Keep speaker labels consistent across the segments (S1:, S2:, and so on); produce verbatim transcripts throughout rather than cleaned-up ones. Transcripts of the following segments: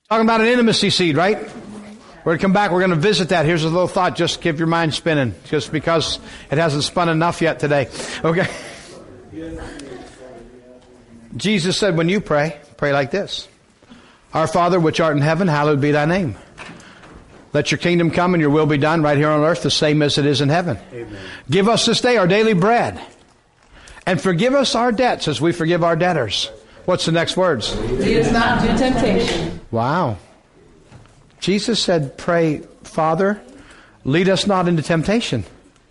S1: Talking about an intimacy seed, right? We're going to come back. We're going to visit that. Here's a little thought. Just keep your mind spinning. Just because it hasn't spun enough yet today. Okay. Jesus said, when you pray, pray like this. Our Father, which art in heaven, hallowed be thy name. Let your kingdom come and your will be done right here on earth, the same as it is in heaven. Amen. Give us this day our daily bread. And forgive us our debts as we forgive our debtors. What's the next words?
S2: Lead us not into temptation.
S1: Wow. Jesus said, pray, Father, lead us not into temptation.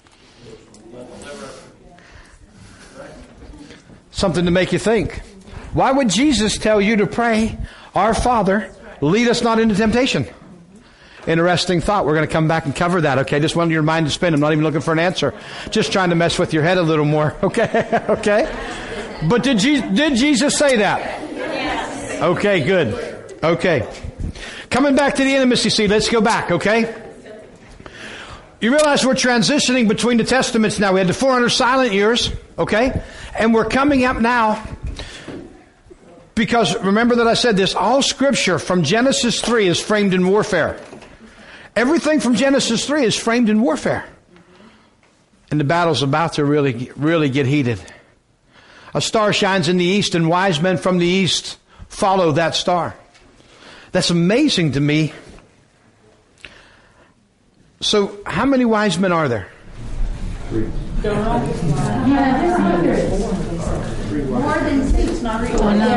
S1: Something to make you think. Why would Jesus tell you to pray, our Father, lead us not into temptation? Interesting thought. We're going to come back and cover that, okay? Just wanted your mind to spin. I'm not even looking for an answer. Just trying to mess with your head a little more, okay? Okay? But did, Je- did Jesus say that? Yes. Okay, good. Okay. Coming back to the intimacy seed, let's go back, okay? You realize we're transitioning between the testaments now. We had the four hundred silent years, okay? And we're coming up now because, remember that I said this, all Scripture from Genesis three is framed in warfare. Everything from Genesis three is framed in warfare. And the battle's about to really, really get heated. A star shines in the east, and wise men from the east follow that star. That's amazing to me. So, how many wise men are there?
S3: Three. More than six, not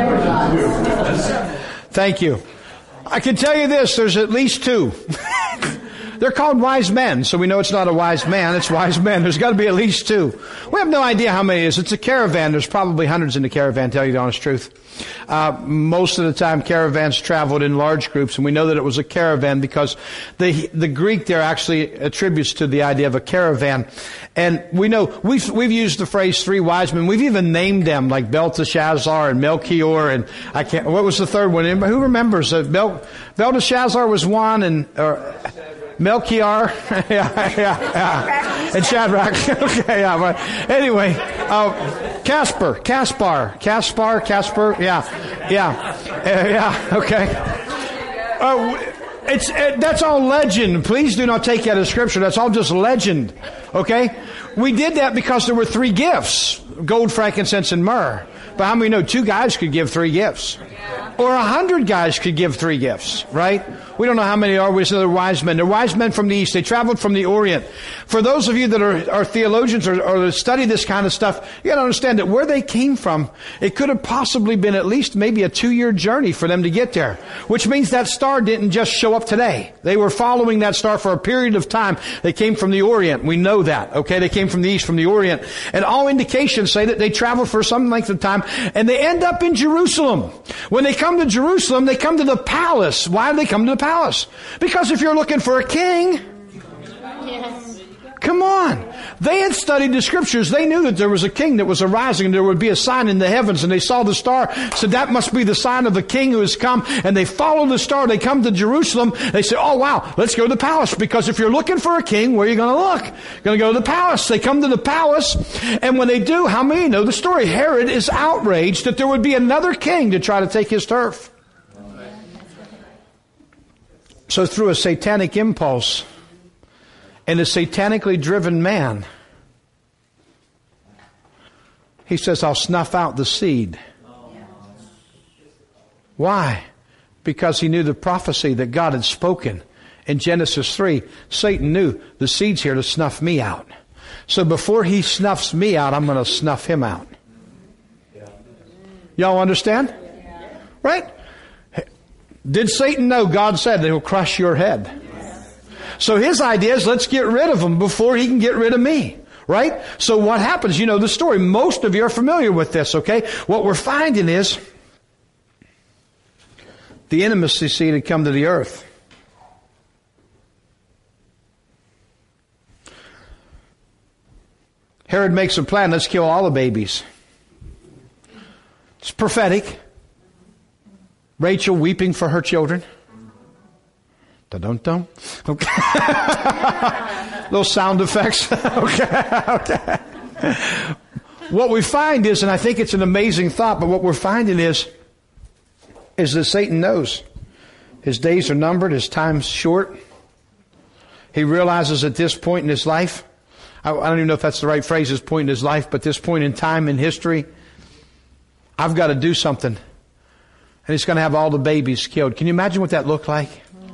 S1: Thank you. I can tell you this, there's at least two. They're called wise men, so we know it's not a wise man, it's wise men. There's got to be at least two. We have no idea how many it is. It's a caravan. There's probably hundreds in the caravan, tell you the honest truth. Uh, most of the time caravans traveled in large groups, and we know that it was a caravan because the the Greek there actually attributes to the idea of a caravan. And we know, we've, we've used the phrase three wise men. We've even named them like Belteshazzar and Melchior, and I can't, what was the third one? Anybody, who remembers? Uh, Bel, Belteshazzar was one, and, or, Melchior, yeah, yeah, yeah, and Shadrach. Okay, yeah. But anyway, uh, Casper, Caspar, Caspar, Casper. Yeah, yeah, uh, yeah. Okay. Uh, it's uh, that's all legend. Please do not take that as scripture. That's all just legend. Okay. We did that because there were three gifts: gold, frankincense, and myrrh. But how many know two guys could give three gifts? Or a hundred guys could give three gifts, right? We don't know how many are. We say they're wise men. They're wise men from the east. They traveled from the Orient. For those of you that are, are theologians or, or study this kind of stuff, you got to understand that where they came from, it could have possibly been at least maybe a two-year journey for them to get there. Which means that star didn't just show up today. They were following that star for a period of time. They came from the Orient. We know that, okay? They came from the east, from the Orient. And all indications say that they traveled for some length of time, and they end up in Jerusalem. When they come to Jerusalem, they come to the palace. Why do they come to the palace? Because if you're looking for a king, yes. Come on. They had studied the scriptures. They knew that there was a king that was arising and there would be a sign in the heavens, and they saw the star, said that must be the sign of the king who has come, and they follow the star. They come to Jerusalem. They say, oh wow, let's go to the palace, because if you're looking for a king, where are you going to look? You're going to go to the palace. They come to the palace, and when they do, how many know the story? Herod is outraged that there would be another king to try to take his turf. So through a satanic impulse and a satanically driven man, he says, I'll snuff out the seed. Why? Because he knew the prophecy that God had spoken in Genesis three. Satan knew the seed's here to snuff me out. So before he snuffs me out, I'm going to snuff him out. Y'all understand? Right? Did Satan know God said that he'll crush your head? So his idea is, let's get rid of him before he can get rid of me. Right? So what happens? You know the story. Most of you are familiar with this, okay? What we're finding is the intimacy seed had come to the earth. Herod makes a plan. Let's kill all the babies. It's prophetic. Rachel weeping for her children. Dun-dun-dun. Okay. Little sound effects. okay. Okay. What we find is, and I think it's an amazing thought, but what we're finding is, is that Satan knows His days are numbered. His time's short. He realizes at this point in his life, I, I don't even know if that's the right phrase, this point in his life, but this point in time in history, I've got to do something. And he's going to have all the babies killed. Can you imagine what that looked like?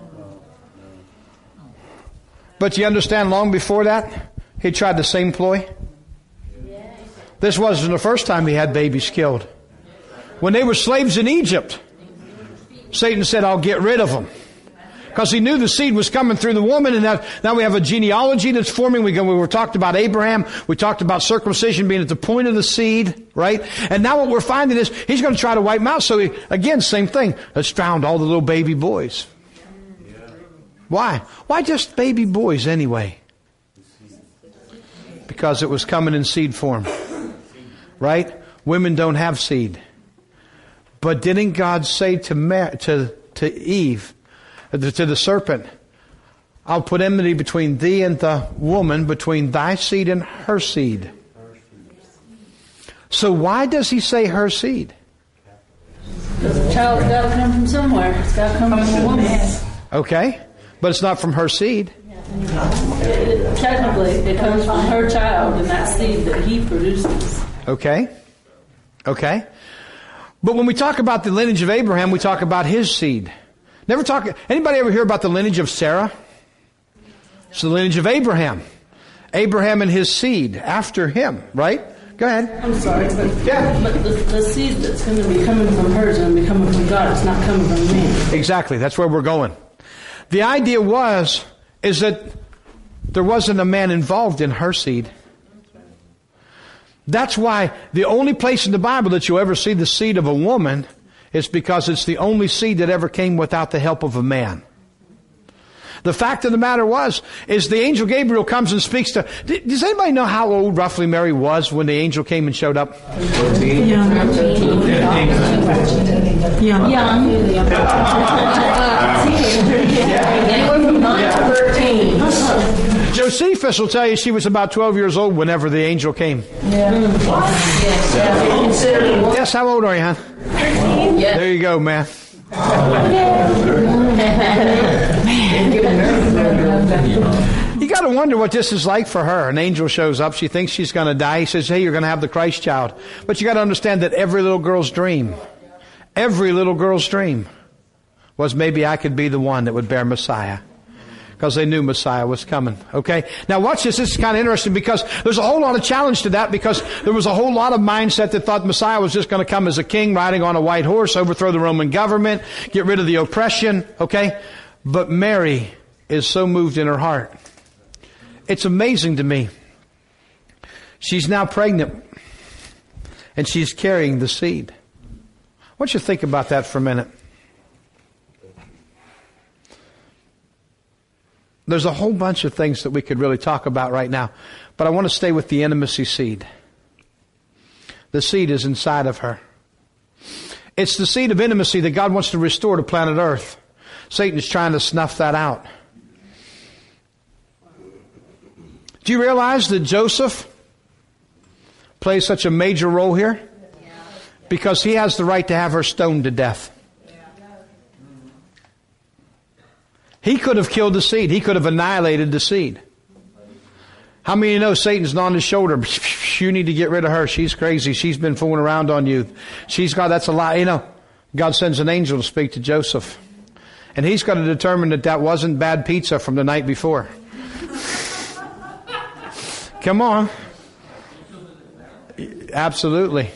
S1: But you understand, long before that, he tried the same ploy. This wasn't the first time he had babies killed. When they were slaves in Egypt, Satan said, I'll get rid of them. Because he knew the seed was coming through the woman, and now, now we have a genealogy that's forming. We, go, we were talked about Abraham. We talked about circumcision being at the point of the seed, right? And now what we're finding is he's going to try to wipe them out. So he, again, same thing. Let's drown all the little baby boys. Why? Why just baby boys anyway? Because it was coming in seed form, right? Women don't have seed. But didn't God say to Mar- to to Eve, to the serpent, I'll put enmity between thee and the woman, between thy seed and her seed. So why does he say her seed?
S2: Because the child's got to come from somewhere. It's got to come from a woman.
S1: Okay, but it's not from her seed.
S2: It, it, technically, it comes from her child and that seed that he produces.
S1: Okay, okay. But when we talk about the lineage of Abraham, we talk about his seed. Never talk. Anybody ever hear about the lineage of Sarah? It's the lineage of Abraham. Abraham and his seed after him, right? Go ahead.
S2: I'm sorry, but,
S1: Yeah.
S2: but the, the seed that's going to be coming from her is going to be coming from God. It's not coming from man.
S1: Exactly. That's where we're going. The idea was, is that there wasn't a man involved in her seed. That's why the only place in the Bible that you'll ever see the seed of a woman is because it's the only seed that ever came without the help of a man. The fact of the matter was, is the angel Gabriel comes and speaks to... Does anybody know how old roughly Mary was when the angel came and showed up?
S2: Young. Young. Young. Anywhere from nine to thirteen.
S1: Josephus will tell you she was about twelve years old whenever the angel came.
S2: Yeah.
S1: Yes, how old are you, hon?
S2: Yeah.
S1: There you go, man. You got to wonder what this is like for her. An angel shows up. She thinks she's going to die. He says, hey, you're going to have the Christ child. But you got to understand that every little girl's dream, every little girl's dream was maybe I could be the one that would bear Messiah. Because they knew Messiah was coming. Okay? Now watch this. This is kind of interesting because there's a whole lot of challenge to that because there was a whole lot of mindset that thought Messiah was just going to come as a king riding on a white horse, overthrow the Roman government, get rid of the oppression. Okay? But Mary is so moved in her heart. It's amazing to me. She's now pregnant and she's carrying the seed. I want you to think about that for a minute. There's a whole bunch of things that we could really talk about right now, but I want to stay with the intimacy seed. The seed is inside of her. It's the seed of intimacy that God wants to restore to planet Earth. Satan is trying to snuff that out. Do you realize that Joseph plays such a major role here? Because he has the right to have her stoned to death. He could have killed the seed. He could have annihilated the seed. How many of you know Satan's on his shoulder? You need to get rid of her. She's crazy. She's been fooling around on you. She's got, that's a lie. You know, God sends an angel to speak to Joseph. And he's got to determine that that wasn't bad pizza from the night before. Come on. Absolutely.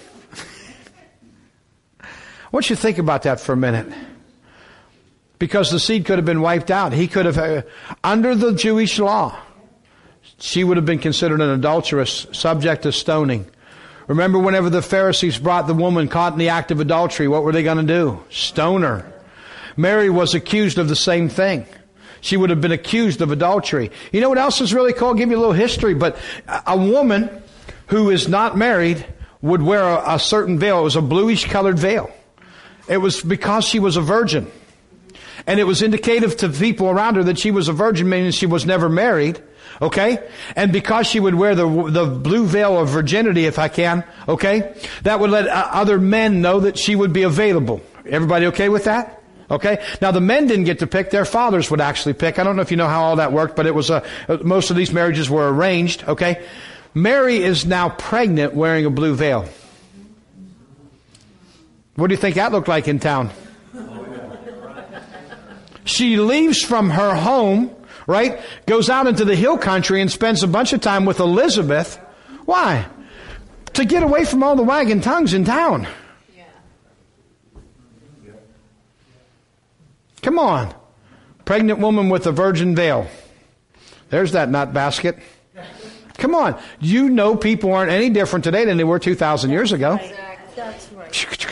S1: I want you to think about that for a minute. Because the seed could have been wiped out. He could have, uh, under the Jewish law, she would have been considered an adulteress, subject to stoning. Remember whenever the Pharisees brought the woman caught in the act of adultery, what were they going to do? Stone her. Mary was accused of the same thing. She would have been accused of adultery. You know what else is really cool? I'll give you a little history, but a woman who is not married would wear a, a certain veil. It was a bluish colored veil. It was because she was a virgin. And it was indicative to people around her that she was a virgin, meaning she was never married. Okay? And because she would wear the the blue veil of virginity, if I can, okay? That would let uh, other men know that she would be available. Everybody okay with that? Okay? Now the men didn't get to pick, their fathers would actually pick. I don't know if you know how all that worked, but it was a, most of these marriages were arranged, okay? Mary is now pregnant wearing a blue veil. What do you think that looked like in town? She leaves from her home, right? Goes out into the hill country and spends a bunch of time with Elizabeth. Why? To get away from all the wagging tongues in town. Come on. Pregnant woman with a virgin veil. There's that nut basket. Come on. You know people aren't any different today than they were two thousand years ago.
S3: That's right.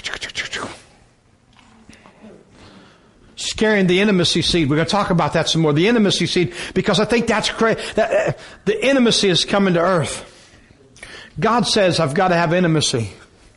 S1: She's carrying the intimacy seed. We're going to talk about that some more. The intimacy seed, because I think that's crazy. That, uh, the intimacy is coming to earth. God says, I've got to have intimacy.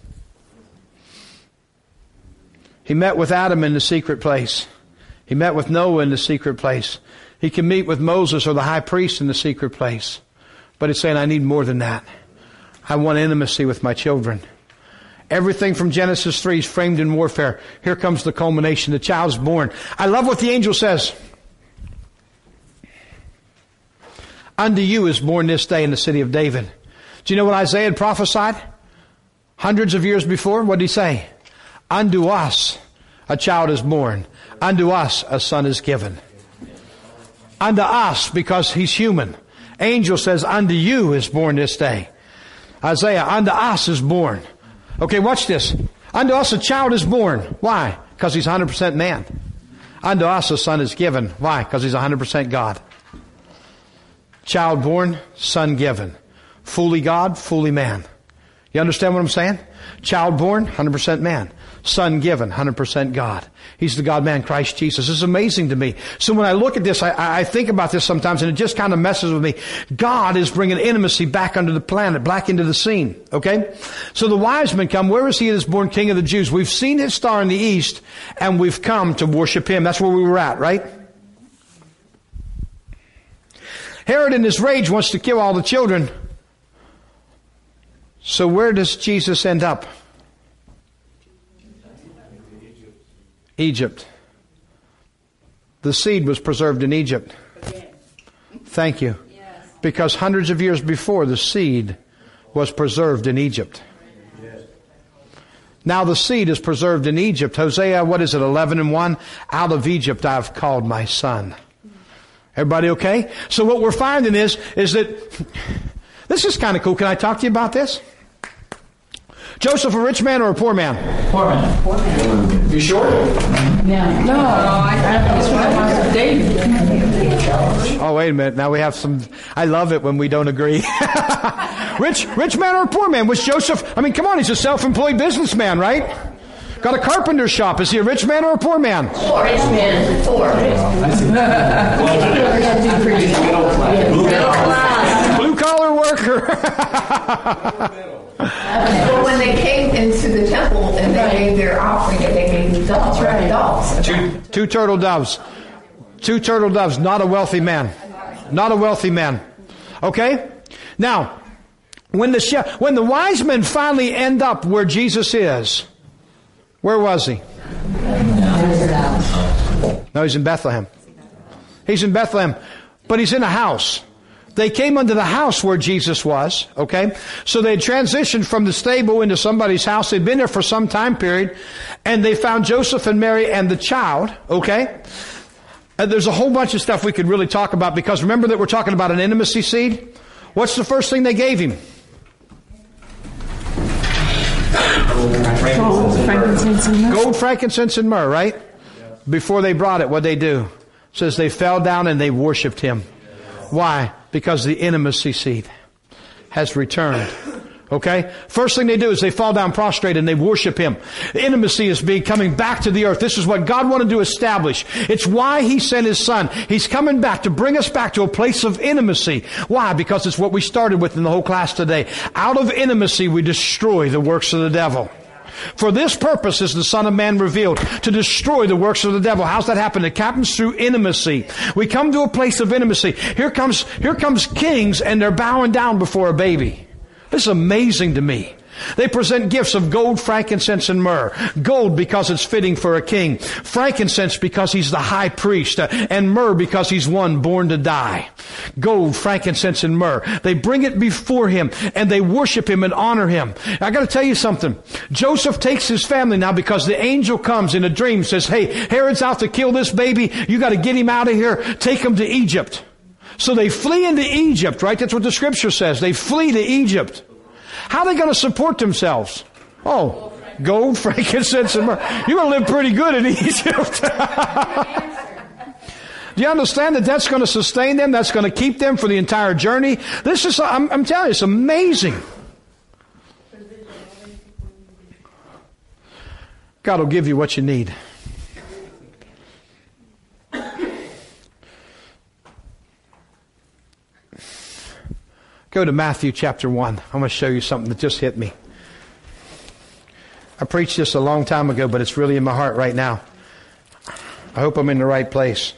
S1: He met with Adam in the secret place. He met with Noah in the secret place. He can meet with Moses or the high priest in the secret place. But he's saying, I need more than that. I want intimacy with my children. Everything from Genesis three is framed in warfare. Here comes the culmination. The child's born. I love what the angel says. Unto you is born this day in the city of David. Do you know what Isaiah had prophesied? Hundreds of years before, what did he say? Unto us a child is born. Unto us a son is given. Unto us, because he's human. Angel says, unto you is born this day. Isaiah, unto us is born. Okay, watch this. Unto us a child is born. Why? Because he's one hundred percent man. Unto us a son is given. Why? Because he's one hundred percent God. Child born, son given. Fully God, fully man. You understand what I'm saying? Child born, one hundred percent man. Son given, one hundred percent God. He's the God-man, Christ Jesus. This is amazing to me. So when I look at this, I, I think about this sometimes, and it just kind of messes with me. God is bringing intimacy back onto the planet, back into the scene. Okay? So the wise men come. Where is he that is born King of the Jews? We've seen his star in the east, and we've come to worship him. That's where we were at, right? Herod in his rage wants to kill all the children. So where does Jesus end up? Egypt. The seed was preserved in Egypt. Thank you. Because hundreds of years before, the seed was preserved in Egypt. Now the seed is preserved in Egypt. Hosea, what is it, eleven and one? Out of Egypt I have called my son. Everybody okay? So what we're finding is, is that, this is kind of cool. Can I talk to you about this? Joseph, a rich man or a poor man?
S4: Poor man.
S2: Poor man.
S1: You sure?
S2: Yeah. No, I, I think it's what I was David.
S1: Oh, wait a minute. Now we have some, I love it when we don't agree. rich, rich man or a poor man? Was Joseph, I mean, come on, he's a self-employed businessman, right? Got a carpenter shop. Is he a rich man or a poor man?
S3: Poor. Rich man. Poor.
S1: Blue collar worker.
S3: But when they came into the temple and they gave their offering, they gave doves, right? Doves.
S1: Two, two turtle doves. Two turtle doves. Not a wealthy man. Not a wealthy man. Okay? Now, when the when the wise men finally end up where Jesus is, where was he? No, he's in Bethlehem. He's in Bethlehem, but he's in a house. They came into the house where Jesus was, okay? So they transitioned from the stable into somebody's house. They'd been there for some time period, and they found Joseph and Mary and the child, okay? And there's a whole bunch of stuff we could really talk about, because remember that we're talking about an intimacy seed? What's the first thing they gave him?
S2: Gold, frankincense, and myrrh.
S1: Gold, frankincense, and myrrh, right? Before they brought it, what'd they do? It says they fell down and they worshiped him. Why? Because the intimacy seed has returned. Okay? First thing they do is they fall down prostrate and they worship him. Intimacy is being coming back to the earth. This is what God wanted to establish. It's why he sent his son. He's coming back to bring us back to a place of intimacy. Why? Because it's what we started with in the whole class today. Out of intimacy we destroy the works of the devil. For this purpose is the Son of Man revealed, to destroy the works of the devil. How's that happen? It happens through intimacy. We come to a place of intimacy. Here comes, here comes kings and they're bowing down before a baby. This is amazing to me. They present gifts of gold, frankincense, and myrrh. Gold because it's fitting for a king. Frankincense because he's the high priest. And myrrh because he's one born to die. Gold, frankincense, and myrrh. They bring it before him and they worship him and honor him. I got to tell you something. Joseph takes his family now because the angel comes in a dream, says, hey, Herod's out to kill this baby. You got to get him out of here. Take him to Egypt. So they flee into Egypt, right? That's what the scripture says. They flee to Egypt. How are they going to support themselves? Oh, gold, frankincense, and myrrh. You're going to live pretty good in Egypt. Do you understand that that's going to sustain them? That's going to keep them for the entire journey? This is, I'm, I'm telling you, it's amazing. God will give you what you need. Go to Matthew chapter one. I'm going to show you something that just hit me. I preached this a long time ago, but it's really in my heart right now. I hope I'm in the right place.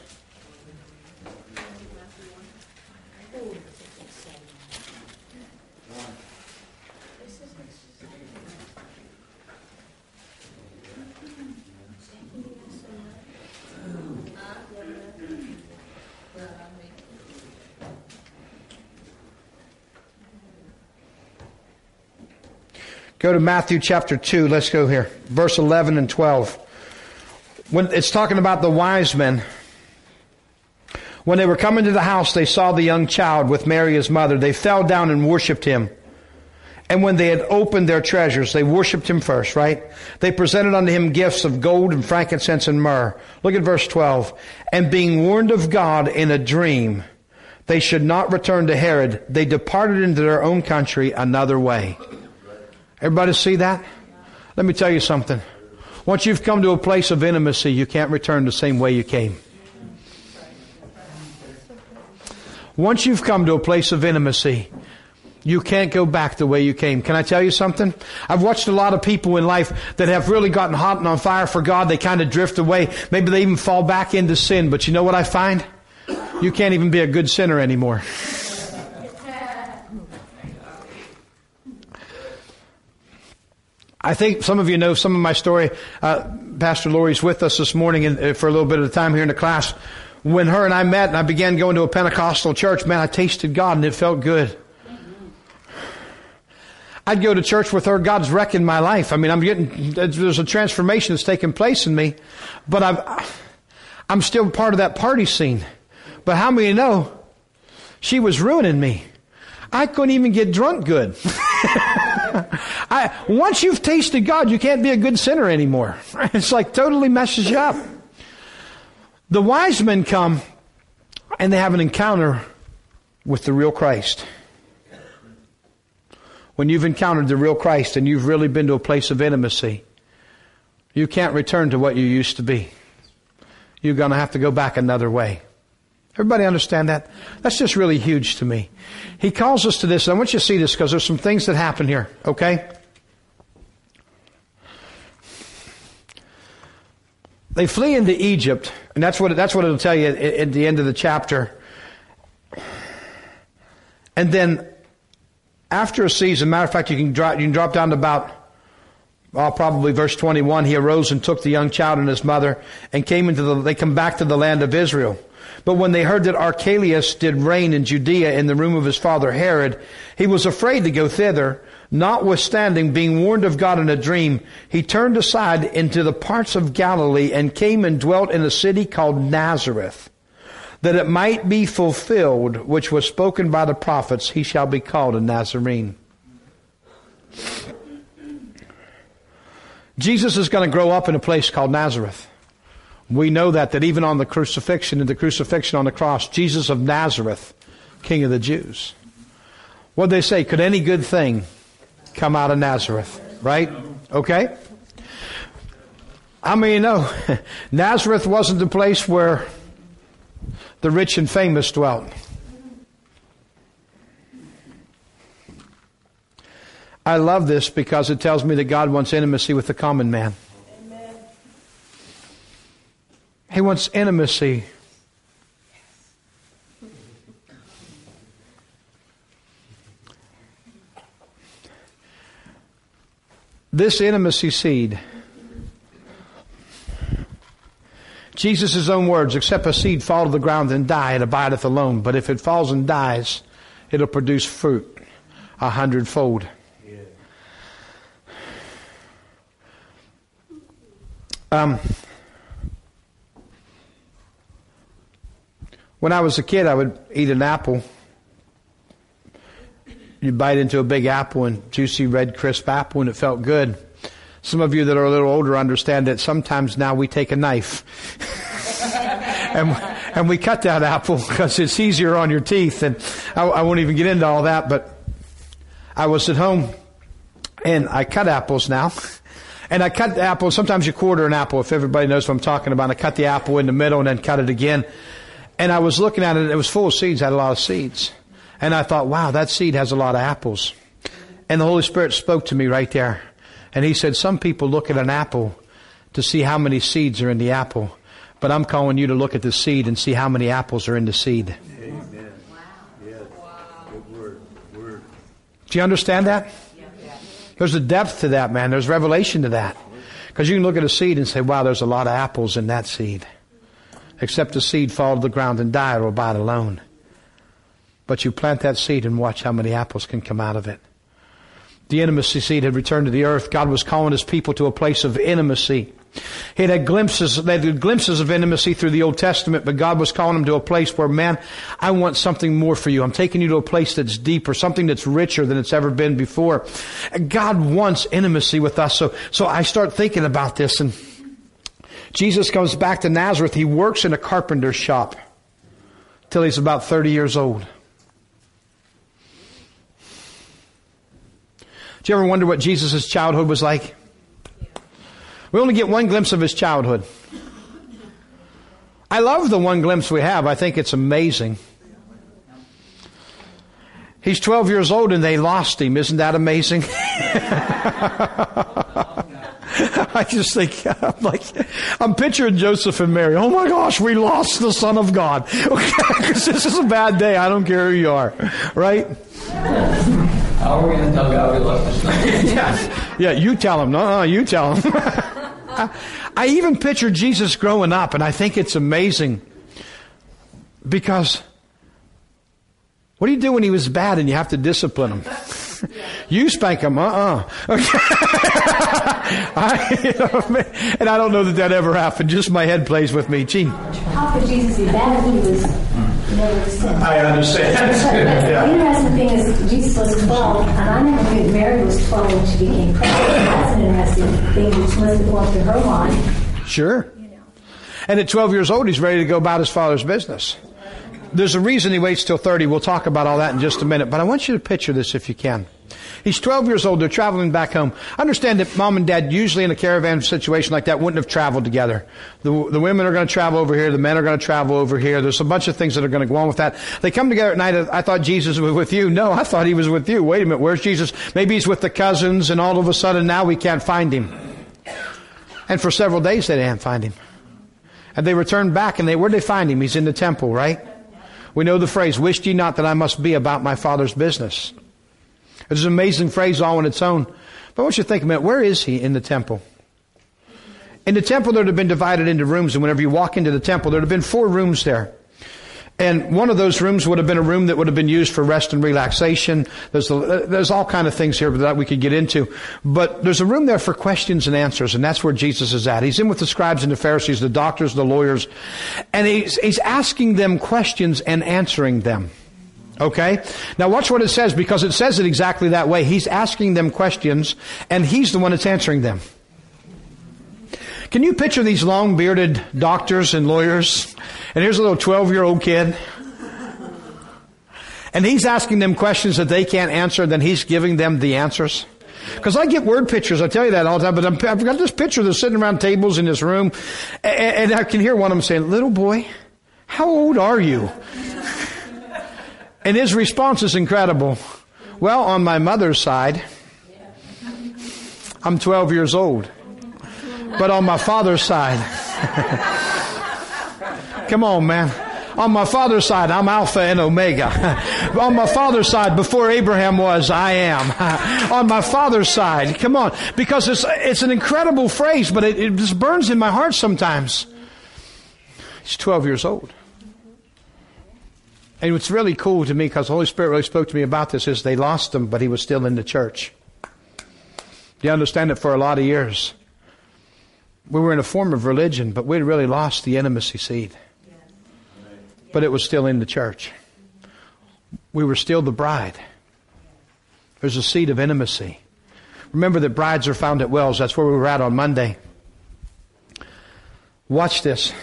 S1: Go to Matthew chapter two. Let's go here. Verse eleven and twelve. When it's talking about the wise men. When they were coming to the house, they saw the young child with Mary his mother. They fell down and worshipped him. And when they had opened their treasures, they worshipped him first, right? They presented unto him gifts of gold and frankincense and myrrh. Look at verse twelve. And being warned of God in a dream, they should not return to Herod. They departed into their own country another way. Everybody see that? Let me tell you something. Once you've come to a place of intimacy, you can't return the same way you came. Once you've come to a place of intimacy, you can't go back the way you came. Can I tell you something? I've watched a lot of people in life that have really gotten hot and on fire for God. They kind of drift away. Maybe they even fall back into sin. But you know what I find? You can't even be a good sinner anymore. I think some of you know some of my story. Uh, Pastor Lori's with us this morning and, uh, for a little bit of the time here in the class. When her and I met and I began going to a Pentecostal church, man, I tasted God and it felt good. I'd go to church with her. God's wrecking my life. I mean, I'm getting, there's a transformation that's taking place in me, but I've, I'm still part of that party scene. But how many know she was ruining me? I couldn't even get drunk good. I, once you've tasted God, you can't be a good sinner anymore. It's like totally messes you up. The wise men come and they have an encounter with the real Christ. When you've encountered the real Christ and you've really been to a place of intimacy, you can't return to what you used to be. You're going to have to go back another way. Everybody understand that? That's just really huge to me. He calls us to this. And I want you to see this because there's some things that happen here. Okay? They flee into Egypt. And that's what, that's what it'll tell you at, at the end of the chapter. And then after a season, matter of fact, you can drop, you can drop down to about, well, probably verse twenty-one. He arose and took the young child and his mother and came into the, they come back to the land of Israel. But when they heard that Archelaus did reign in Judea in the room of his father Herod, he was afraid to go thither. Notwithstanding, being warned of God in a dream, he turned aside into the parts of Galilee and came and dwelt in a city called Nazareth, that it might be fulfilled, which was spoken by the prophets, he shall be called a Nazarene. Jesus is going to grow up in a place called Nazareth. We know that, that even on the crucifixion and the crucifixion on the cross, Jesus of Nazareth, King of the Jews. What did they say? Could any good thing come out of Nazareth? Right? Okay? I mean, you know, Nazareth wasn't the place where the rich and famous dwelt. I love this because it tells me that God wants intimacy with the common man. Amen. He wants intimacy. This intimacy seed, Jesus' own words, except a seed fall to the ground and die, it abideth alone. But if it falls and dies, it'll produce fruit a hundredfold. Um, when I was a kid, I would eat an apple. You'd bite into a big apple and juicy red crisp apple and it felt good. Some of you that are a little older understand that sometimes now we take a knife and, and we cut that apple because it's easier on your teeth. And I, I won't even get into all that, but I was at home and I cut apples now. And I cut the apple. Sometimes you quarter an apple, if everybody knows what I'm talking about. I cut the apple in the middle and then cut it again. And I was looking at it, it was full of seeds, had a lot of seeds. And I thought, wow, that seed has a lot of apples. And the Holy Spirit spoke to me right there. And He said, some people look at an apple to see how many seeds are in the apple. But I'm calling you to look at the seed and see how many apples are in the seed.
S4: Amen. Wow. Yes. Good word. Word.
S1: Do you understand that? There's a depth to that, man. There's revelation to that. Because you can look at a seed and say, wow, there's a lot of apples in that seed. Except the seed fall to the ground and die, it will abide alone. But you plant that seed and watch how many apples can come out of it. The intimacy seed had returned to the earth. God was calling His people to a place of intimacy. He had had glimpses, they had glimpses of intimacy through the Old Testament, but God was calling them to a place where, man, I want something more for you. I'm taking you to a place that's deeper, something that's richer than it's ever been before. God wants intimacy with us. So, so I start thinking about this, and Jesus comes back to Nazareth. He works in a carpenter's shop till he's about thirty years old. Do you ever wonder what Jesus' childhood was like? We only get one glimpse of His childhood. I love the one glimpse we have. I think it's amazing. He's twelve years old and they lost him. Isn't that amazing? I just think, I'm like, I'm picturing Joseph and Mary. Oh my gosh, we lost the Son of God. Okay, because this is a bad day. I don't care who you are. Right?
S5: How are we going to tell God we lost the Son?
S1: Yeah, yeah, you tell him. No, no, you tell him. I even picture Jesus growing up, and I think it's amazing because what do you do when he was bad and you have to discipline him? You spank him, uh-uh. Okay. I, you know, and I don't know that that ever happened. Just my head plays with me. Gee.
S6: How could Jesus be bad if He was never sinned?
S1: I understand.
S6: But, but
S1: Yeah.
S6: the interesting thing is Jesus was twelve, and I never knew Mary was twelve when she became pregnant. That's an interesting thing which must have gone through her mind.
S1: Sure. And at twelve years old, he's ready to go about his Father's business. There's a reason he waits till thirty. We'll talk about all that in just a minute. But I want you to picture this if you can. He's twelve years old. They're traveling back home. Understand that mom and dad, usually in a caravan situation like that, wouldn't have traveled together. The, the women are going to travel over here. The men are going to travel over here. There's a bunch of things that are going to go on with that. They come together at night. I thought Jesus was with you. No, I thought He was with you. Wait a minute. Where's Jesus? Maybe He's with the cousins, and all of a sudden now we can't find Him. And for several days they didn't find Him. And they returned back, and they, where'd they find Him? He's in the temple, right? We know the phrase, "Wished ye not that I must be about my Father's business." It's an amazing phrase all on its own. But I want you to think a minute, where is He in the temple? In the temple, there would have been divided into rooms, and whenever you walk into the temple, there would have been four rooms there. And one of those rooms would have been a room that would have been used for rest and relaxation. There's, a, there's all kind of things here that we could get into. But there's a room there for questions and answers, and that's where Jesus is at. He's in with the scribes and the Pharisees, the doctors, the lawyers, and he's, he's asking them questions and answering them. Okay? Now watch what it says, because it says it exactly that way. He's asking them questions, and He's the one that's answering them. Can you picture these long-bearded doctors and lawyers? And here's a little twelve-year-old kid. And he's asking them questions that they can't answer, and then He's giving them the answers. Because I get word pictures, I tell you that all the time, but I'm, I've got this picture that's sitting around tables in this room, and, and I can hear one of them saying, "Little boy, how old are you?" And his response is incredible. "Well, on my mother's side, I'm twelve years old. But on my father's side," come on, man. On my father's side, I'm Alpha and Omega. On my father's side, before Abraham was, I am. On my father's side. Come on. Because it's, it's an incredible phrase, but it, it just burns in my heart sometimes. He's twelve years old. And what's really cool to me, because the Holy Spirit really spoke to me about this, is they lost him, but he was still in the church. Do you understand it? For a lot of years, we were in a form of religion, but we'd really lost the intimacy seed. But it was still in the church. We were still the bride. There's a seed of intimacy. Remember that brides are found at wells. That's where we were at on Monday. Watch this.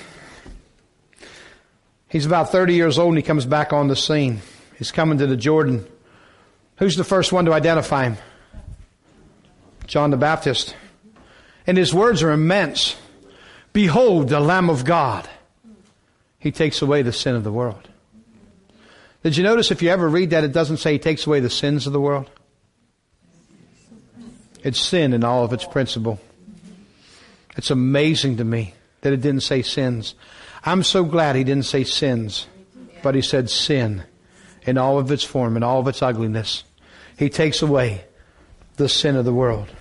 S1: He's about thirty years old and he comes back on the scene. He's coming to the Jordan. Who's the first one to identify him? John the Baptist. And his words are immense. Behold the Lamb of God. He takes away the sin of the world. Did you notice if you ever read that, it doesn't say he takes away the sins of the world? It's sin in all of its principle. It's amazing to me that it didn't say sins. I'm so glad he didn't say sins, but he said sin in all of its form, in all of its ugliness. He takes away the sin of the world.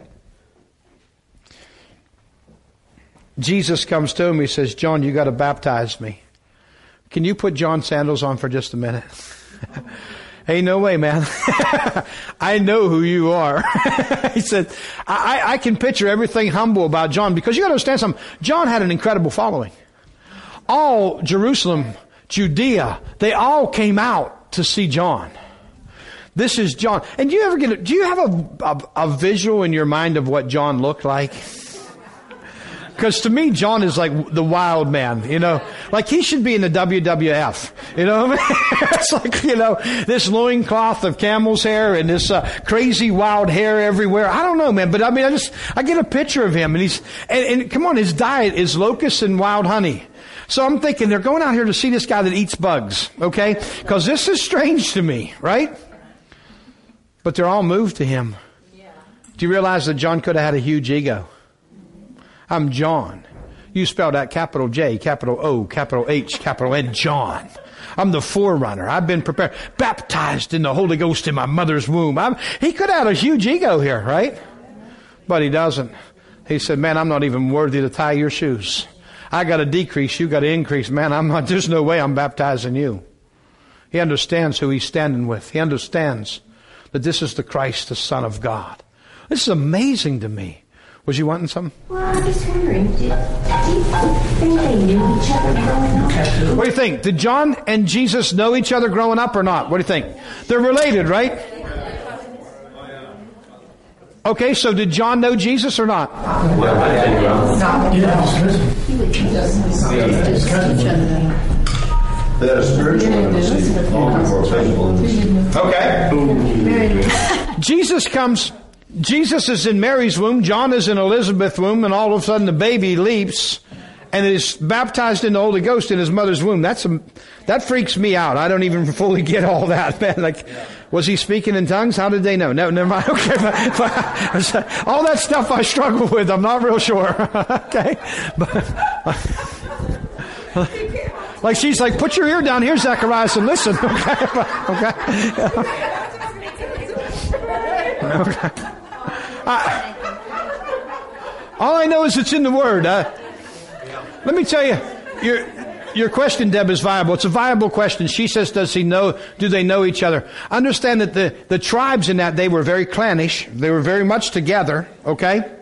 S1: Jesus comes to him. He says, John, you got to baptize me. Can you put John's sandals on for just a minute? Hey, no way, man. I know who you are. He said, I, I can picture everything humble about John, because you got to understand something. John had an incredible following. All Jerusalem, Judea, they all came out to see John. This is John. And do you ever get, a, do you have a, a, a visual in your mind of what John looked like? Because to me, John is like the wild man, you know, like he should be in the W W F, you know what I mean? It's like, you know, this loincloth of camel's hair and this uh, crazy wild hair everywhere. I don't know, man, but I mean, I just, I get a picture of him and he's, and, and come on, his diet is locusts and wild honey. So I'm thinking they're going out here to see this guy that eats bugs, okay? Because this is strange to me, right? But they're all moved to him. Do you realize that John could have had a huge ego? I'm John. You spell that capital J, capital O, capital H, capital N, John. I'm the forerunner. I've been prepared, baptized in the Holy Ghost in my mother's womb. I'm, he could have had a huge ego here, right? But he doesn't. He said, man, I'm not even worthy to tie your shoes. I got to decrease, you got to increase. Man, I'm not, there's no way I'm baptizing you. He understands who he's standing with. He understands that this is the Christ, the Son of God. This is amazing to me. Was you wanting something?
S6: Well, I'm just wondering, did, do you think they knew each other growing up?
S1: What do you think? Did John and Jesus know each other growing up or not? What do you think? They're related, right? Okay, so did John know Jesus or not?
S4: Well, I think well. They had a spiritual intimacy long before physical intimacy.
S1: Okay. Jesus comes, Jesus is in Mary's womb, John is in Elizabeth's womb, and all of a sudden the baby leaps and is baptized in the Holy Ghost in his mother's womb. That's a, that freaks me out. I don't even fully get all that, man. Like, was he speaking in tongues? How did they know? No, never mind. Okay, but, but all that stuff I struggle with. I'm not real sure. Okay, but like she's like, put your ear down here, Zacharias, and listen. Okay, okay. Okay. I, all I know is it's in the Word. Uh, let me tell you, your your question, Deb, is viable. It's a viable question. She says, "Does he know? Do they know each other?" Understand that the the tribes in that day were very clannish. They were very much together. Okay.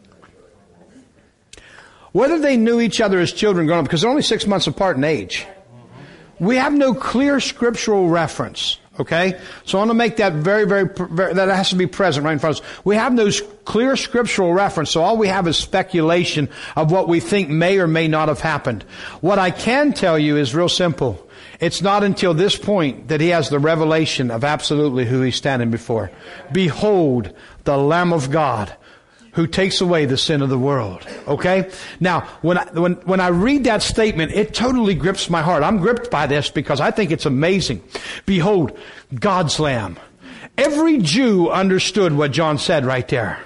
S1: Whether they knew each other as children growing up, because they're only six months apart in age, we have no clear scriptural reference. Okay? So I want to make that very, very, very, that has to be present right in front of us. We have no clear scriptural reference, so all we have is speculation of what we think may or may not have happened. What I can tell you is real simple. It's not until this point that he has the revelation of absolutely who he's standing before. Behold, the Lamb of God, who takes away the sin of the world. Okay? Now, when I, when, when I read that statement, it totally grips my heart. I'm gripped by this because I think it's amazing. Behold, God's Lamb. Every Jew understood what John said right there.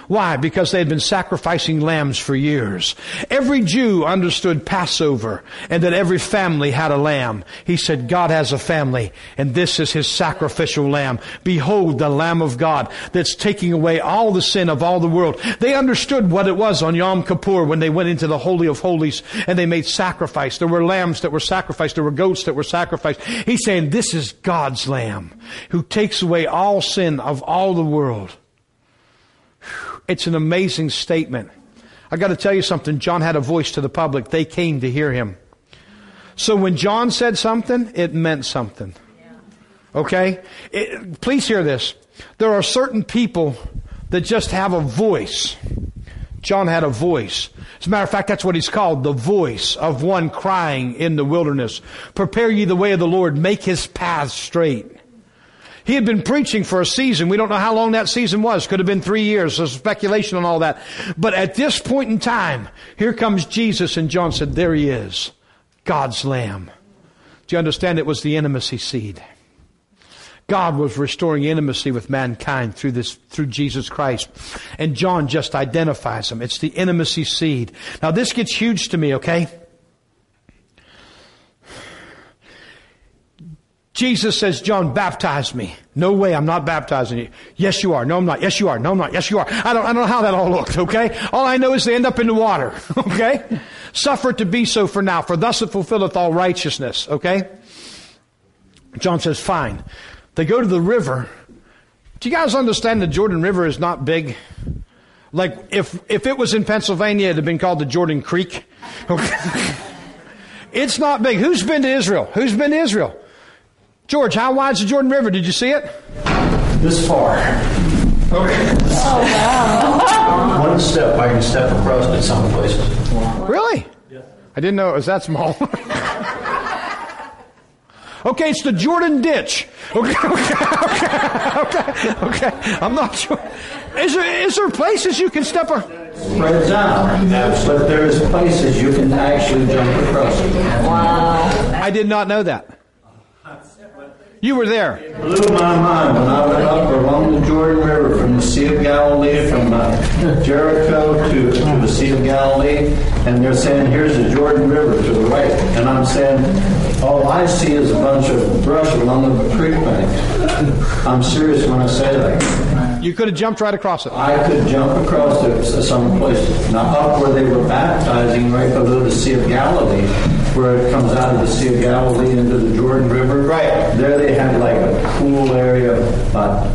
S1: Why? Because they had been sacrificing lambs for years. Every Jew understood Passover and that every family had a lamb. He said, God has a family and this is His sacrificial lamb. Behold the Lamb of God that's taking away all the sin of all the world. They understood what it was on Yom Kippur when they went into the Holy of Holies and they made sacrifice. There were lambs that were sacrificed. There were goats that were sacrificed. He's saying, this is God's lamb who takes away all sin of all the world. It's an amazing statement. I got to tell you something. John had a voice to the public. They came to hear him. So when John said something, it meant something. Okay? It, please hear this. There are certain people that just have a voice. John had a voice. As a matter of fact, that's what he's called, the voice of one crying in the wilderness. Prepare ye the way of the Lord. Make His paths straight. He had been preaching for a season. We don't know how long that season was. Could have been three years. There's speculation on all that. But at this point in time, here comes Jesus, and John said, there He is, God's Lamb. Do you understand? It was the intimacy seed. God was restoring intimacy with mankind through this, through Jesus Christ. And John just identifies Him. It's the intimacy seed. Now this gets huge to me, okay? Jesus says, John, baptize me. No way, I'm not baptizing you. Yes, you are. No, I'm not. Yes, you are. No, I'm not. Yes, you are. I don't, I don't know how that all looked, okay? All I know is they end up in the water, okay? Suffer it to be so for now, for thus it fulfilleth all righteousness, okay? John says, fine. They go to the river. Do you guys understand the Jordan River is not big? Like, if, if it was in Pennsylvania, it'd have been called the Jordan Creek. Okay? It's not big. Who's been to Israel? Who's been to Israel? George, how wide's the Jordan River? Did you see it?
S4: This far. Okay.
S2: Oh, wow.
S4: One step, I can step across it some places.
S1: Really? I didn't know it was that small. Okay, it's the Jordan Ditch. Okay, okay, okay, okay, okay. I'm not sure. Is there, is there places you can step a...
S4: Spreads out. But there's places you can actually jump across it.
S2: Wow.
S1: I did not know that. You were there.
S4: It blew my mind when I went up along the Jordan River from the Sea of Galilee, from uh, Jericho to, to the Sea of Galilee, and they're saying, here's the Jordan River to the right. And I'm saying, all I see is a bunch of brush along the creek bank. I'm serious when I say that.
S1: You could have jumped right across it.
S4: I could jump across it some places. Now, up where they were baptizing, right below the Sea of Galilee, where it comes out of the Sea of Galilee into the Jordan River. Right. There they had like a pool area, about,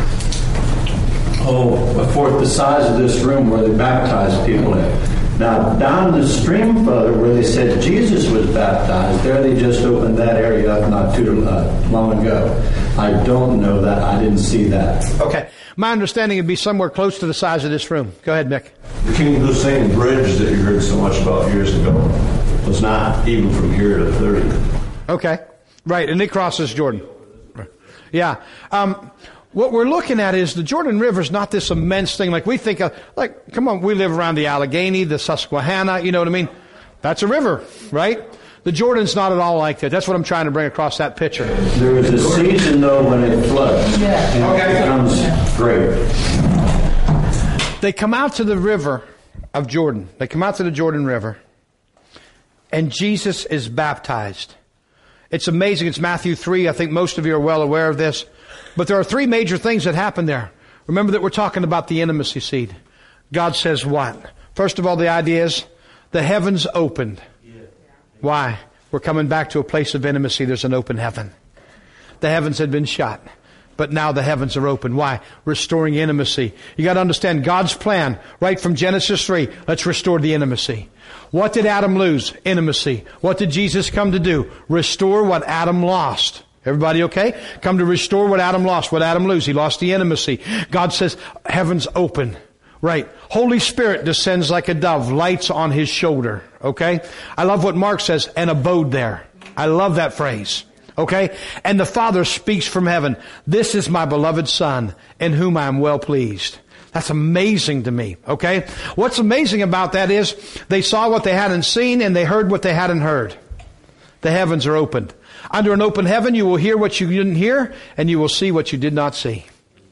S4: oh, a fourth the size of this room where they baptized people in. Now, down the stream further where they said Jesus was baptized, there they just opened that area up not too uh, long ago. I don't know that. I didn't see that.
S1: Okay. My understanding would be somewhere close to the size of this room. Go ahead, Mick.
S7: The King Hussein Bridge that you heard so much about years ago was not even from here to thirty.
S1: Okay. Right, and it crosses Jordan. Yeah. Um, what we're looking at is the Jordan River is not this immense thing like we think of. Like, come on, we live around the Allegheny, the Susquehanna, you know what I mean? That's a river, right? The Jordan's not at all like that. That's what I'm trying to bring across that picture.
S4: There is a season, though, when it floods. Yeah. And it becomes great.
S1: They come out to the river of Jordan. They come out to the Jordan River. And Jesus is baptized. It's amazing. It's Matthew three. I think most of you are well aware of this. But there are three major things that happen there. Remember that we're talking about the intimacy seed. God says what? First of all, the idea is the heavens opened. Why? We're coming back to a place of intimacy. There's an open heaven. The heavens had been shut, but now the heavens are open. Why? Restoring intimacy. You got to understand God's plan right from Genesis three. Let's restore the intimacy. What did Adam lose? Intimacy. What did Jesus come to do? Restore what Adam lost. Everybody okay? Come to restore what Adam lost. What Adam lose? He lost the intimacy. God says, heavens open. Right. Holy Spirit descends like a dove, lights on His shoulder. Okay? I love what Mark says, and abode there. I love that phrase. Okay? And the Father speaks from heaven, this is my beloved Son, in whom I am well pleased. That's amazing to me. Okay? What's amazing about that is they saw what they hadn't seen and they heard what they hadn't heard. The heavens are opened. Under an open heaven, you will hear what you didn't hear and you will see what you did not see.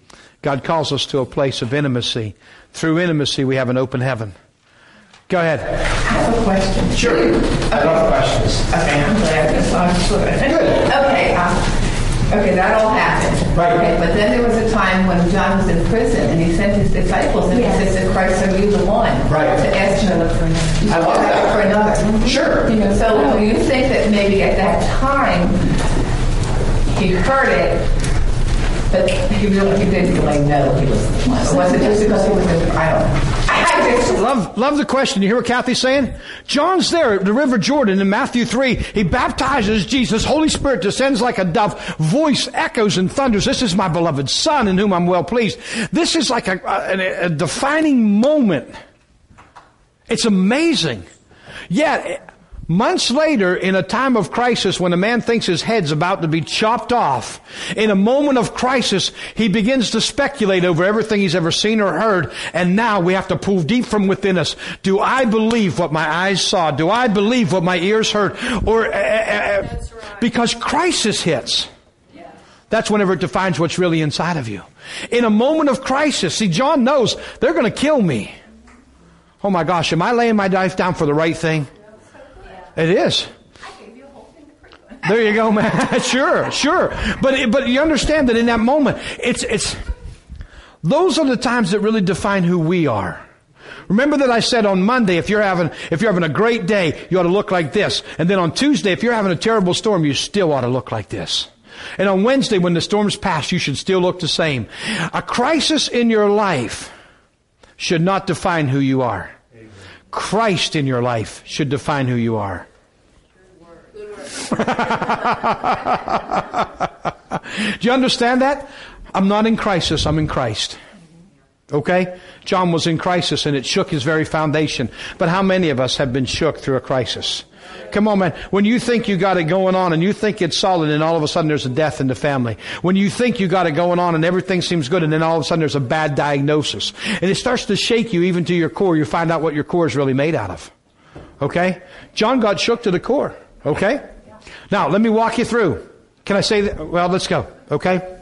S1: God calls us to a place of intimacy. Through intimacy, we have an open heaven. Go ahead.
S3: I have a question.
S1: Sure. I love questions.
S3: Okay, I'm glad. That's why I'm sure.
S1: Good.
S3: Okay, um, okay, that all happened.
S1: Right.
S3: Okay, but then there was a time when John was in prison and he sent his disciples and
S6: Yes.
S3: he said to Christ, are you the one?
S1: Right.
S3: To ask another for another.
S1: I love that.
S3: For another.
S1: Sure.
S3: You know, so do you think that maybe at that time he heard it, but he really he didn't really know he was the one? Or was it just because he was in, I don't know. I just
S1: Love, love the question. You hear what Kathy's saying? John's there at the River Jordan in Matthew three. He baptizes Jesus. Holy Spirit descends like a dove. Voice echoes and thunders. This is my beloved Son in whom I'm well pleased. This is like a, a, a defining moment. It's amazing. Yet, months later, in a time of crisis, when a man thinks his head's about to be chopped off, in a moment of crisis, he begins to speculate over everything he's ever seen or heard, and now we have to pull deep from within us. Do I believe what my eyes saw? Do I believe what my ears heard? Or, uh, uh, because crisis hits. That's whenever it defines what's really inside of you. In a moment of crisis, see, John knows they're going to kill me. Oh my gosh, am I laying my life down for the right thing? It is. There you go, man. Sure, sure. But but you understand that in that moment, it's it's those are the times that really define who we are. Remember that I said on Monday, if you're having if you're having a great day, you ought to look like this. And then on Tuesday, if you're having a terrible storm, you still ought to look like this. And on Wednesday, when the storms pass, you should still look the same. A crisis in your life should not define who you are. Christ in your life should define who you are. Do you understand that? I'm not in crisis, I'm in Christ. Okay? John was in crisis and it shook his very foundation. But how many of us have been shook through a crisis? Come on, man. When you think you got it going on and you think it's solid and all of a sudden there's a death in the family. When you think you got it going on and everything seems good and then all of a sudden there's a bad diagnosis. And it starts to shake you even to your core. You find out what your core is really made out of. Okay? John got shook to the core. Okay? Now, let me walk you through. Can I say that? Well, let's go. Okay?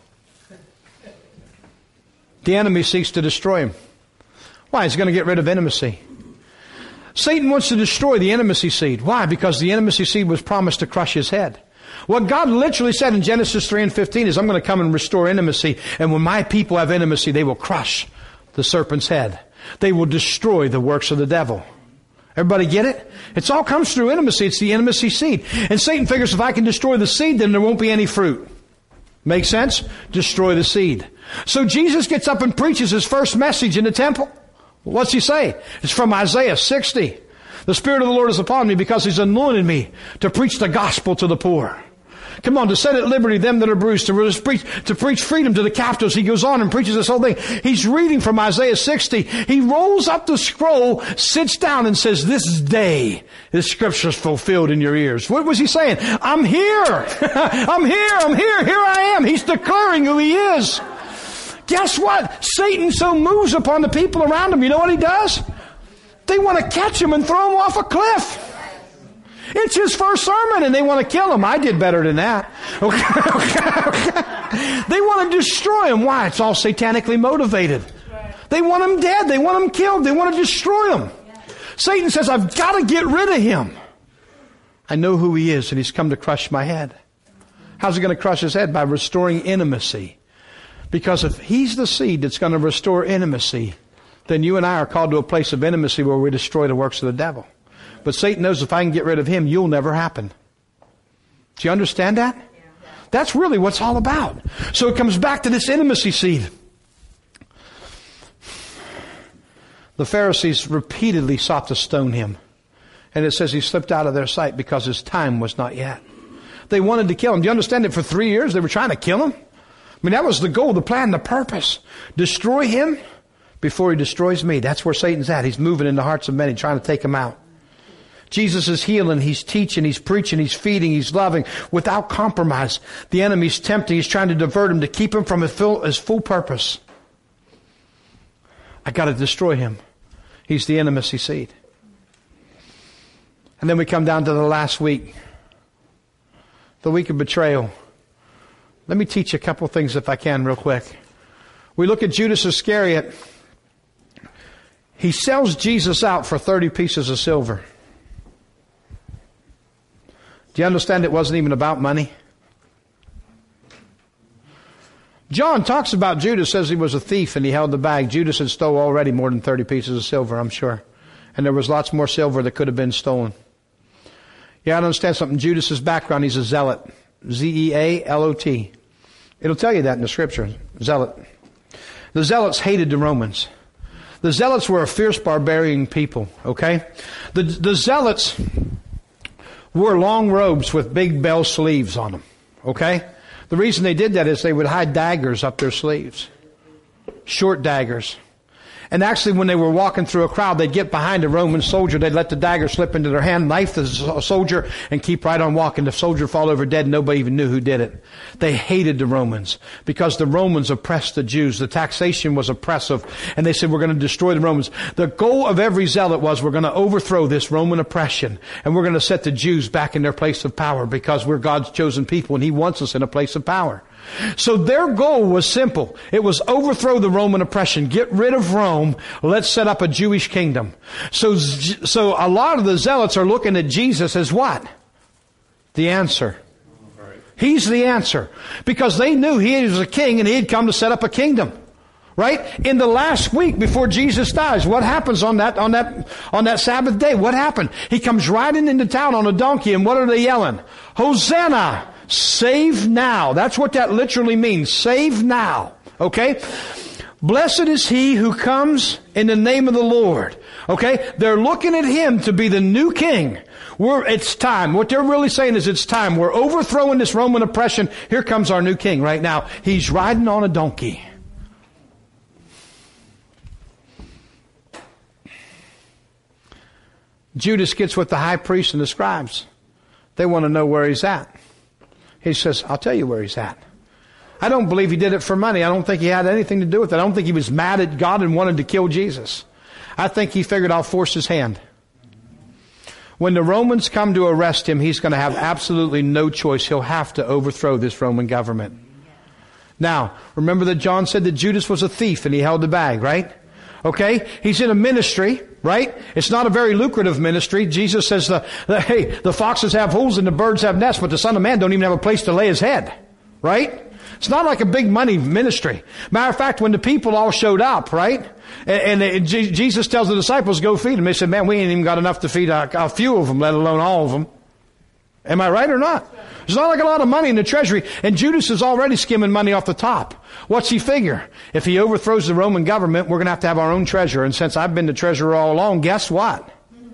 S1: The enemy seeks to destroy him. Why? He's going to get rid of intimacy. Satan wants to destroy the intimacy seed. Why? Because the intimacy seed was promised to crush his head. What God literally said in Genesis three and fifteen is, I'm going to come and restore intimacy. And when my people have intimacy, they will crush the serpent's head. They will destroy the works of the devil. Everybody get it? It all comes through intimacy. It's the intimacy seed. And Satan figures if I can destroy the seed, then there won't be any fruit. Make sense? Destroy the seed. So Jesus gets up and preaches his first message in the temple. What's he say? It's from Isaiah sixty. The Spirit of the Lord is upon me because he's anointed me to preach the gospel to the poor. Come on, to set at liberty them that are bruised, to preach, to preach freedom to the captives. He goes on and preaches this whole thing. He's reading from Isaiah sixty. He rolls up the scroll, sits down and says, this day this scripture is fulfilled in your ears. What was he saying? I'm here. I'm here. I'm here. Here I am. He's declaring who he is. Guess what? Satan so moves upon the people around him. You know what he does? They want to catch him and throw him off a cliff. It's his first sermon and they want to kill him. I did better than that. Okay, okay, okay. They want to destroy him. Why? It's all satanically motivated. They want him dead. They want him killed. They want to destroy him. Satan says, I've got to get rid of him. I know who he is and he's come to crush my head. How's he going to crush his head? By restoring intimacy. Because if he's the seed that's going to restore intimacy, then you and I are called to a place of intimacy where we destroy the works of the devil. But Satan knows if I can get rid of him, you'll never happen. Do you understand that? That's really what's all about. So it comes back to this intimacy seed. The Pharisees repeatedly sought to stone him. And it says he slipped out of their sight because his time was not yet. They wanted to kill him. Do you understand that for three years they were trying to kill him? I mean, that was the goal, the plan, the purpose. Destroy him before he destroys me. That's where Satan's at. He's moving in the hearts of many, trying to take them out. Jesus is healing, he's teaching, he's preaching, he's feeding, he's loving without compromise. The enemy's tempting, he's trying to divert him to keep him from his full, his full purpose. I got to destroy him. He's the intimacy seed. And then we come down to the last week. The week of betrayal. Let me teach you a couple things if I can real quick. We look at Judas Iscariot. He sells Jesus out for thirty pieces of silver. Do you understand it wasn't even about money? John talks about Judas, says he was a thief and he held the bag. Judas had stole already more than thirty pieces of silver, I'm sure. And there was lots more silver that could have been stolen. You got to understand something. Judas's background, he's a zealot. Z E A L O T. It'll tell you that in the scripture. Zealot. The zealots hated the Romans. The zealots were a fierce barbarian people, okay? The, the zealots wore long robes with big bell sleeves on them, okay? The reason they did that is they would hide daggers up their sleeves. Short daggers. And actually when they were walking through a crowd, they'd get behind a Roman soldier, they'd let the dagger slip into their hand, knife the soldier, and keep right on walking. The soldier fall over dead, nobody even knew who did it. They hated the Romans because the Romans oppressed the Jews. The taxation was oppressive, and they said, we're going to destroy the Romans. The goal of every zealot was, we're going to overthrow this Roman oppression, and we're going to set the Jews back in their place of power because we're God's chosen people, and He wants us in a place of power. So their goal was simple. It was overthrow the Roman oppression. Get rid of Rome. Let's set up a Jewish kingdom. So, so a lot of the zealots are looking at Jesus as what? The answer. He's the answer. Because they knew He was a king and He had come to set up a kingdom. Right? In the last week before Jesus dies, what happens on that, on that, on that Sabbath day? What happened? He comes riding into town on a donkey, and what are they yelling? Hosanna! Save now. That's what that literally means. Save now. Okay? Blessed is he who comes in the name of the Lord. Okay? They're looking at Him to be the new king. We're, it's time. What they're really saying is it's time. We're overthrowing this Roman oppression. Here comes our new king right now. He's riding on a donkey. Judas gets with the high priests and the scribes. They want to know where He's at. He says, I'll tell you where He's at. I don't believe He did it for money. I don't think He had anything to do with it. I don't think He was mad at God and wanted to kill Jesus. I think He figured, I'll force His hand. When the Romans come to arrest Him, He's going to have absolutely no choice. He'll have to overthrow this Roman government. Now, remember that John said that Judas was a thief and he held the bag, right? Okay? He's in a ministry, right? It's not a very lucrative ministry. Jesus says, the, the, hey, the foxes have holes and the birds have nests, but the Son of Man don't even have a place to lay His head. Right? It's not like a big money ministry. Matter of fact, when the people all showed up, right? And, and it, Jesus tells the disciples, go feed them. They said, man, we ain't even got enough to feed a, a few of them, let alone all of them. Am I right or not? There's not like a lot of money in the treasury, and Judas is already skimming money off the top. What's he figure? If he overthrows the Roman government, we're going to have to have our own treasurer. And since I've been the treasurer all along, guess what?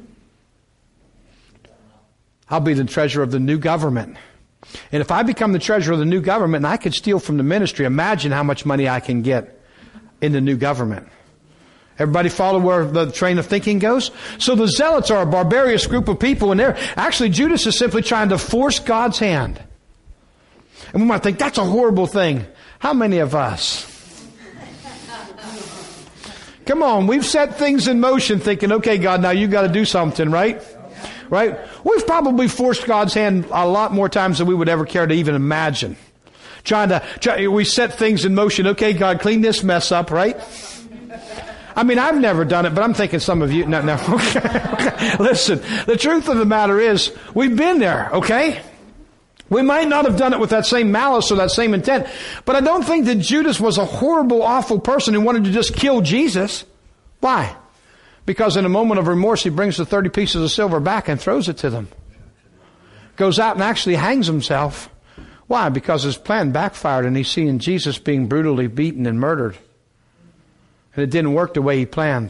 S1: I'll be the treasurer of the new government. And if I become the treasurer of the new government and I could steal from the ministry, imagine how much money I can get in the new government. Everybody follow where the train of thinking goes? So the zealots are a barbarous group of people, and they're actually, Judas is simply trying to force God's hand. And we might think, that's a horrible thing. How many of us? Come on, we've set things in motion thinking, okay, God, now you've got to do something, right? Right? We've probably forced God's hand a lot more times than we would ever care to even imagine. Trying to, try, we set things in motion. Okay, God, clean this mess up, right? I mean, I've never done it, but I'm thinking some of you, no, no, okay, okay. Listen, the truth of the matter is, we've been there, okay? We might not have done it with that same malice or that same intent, but I don't think that Judas was a horrible, awful person who wanted to just kill Jesus. Why? Because in a moment of remorse, he brings the thirty pieces of silver back and throws it to them. Goes out and actually hangs himself. Why? Because his plan backfired and he's seeing Jesus being brutally beaten and murdered. And it didn't work the way he planned.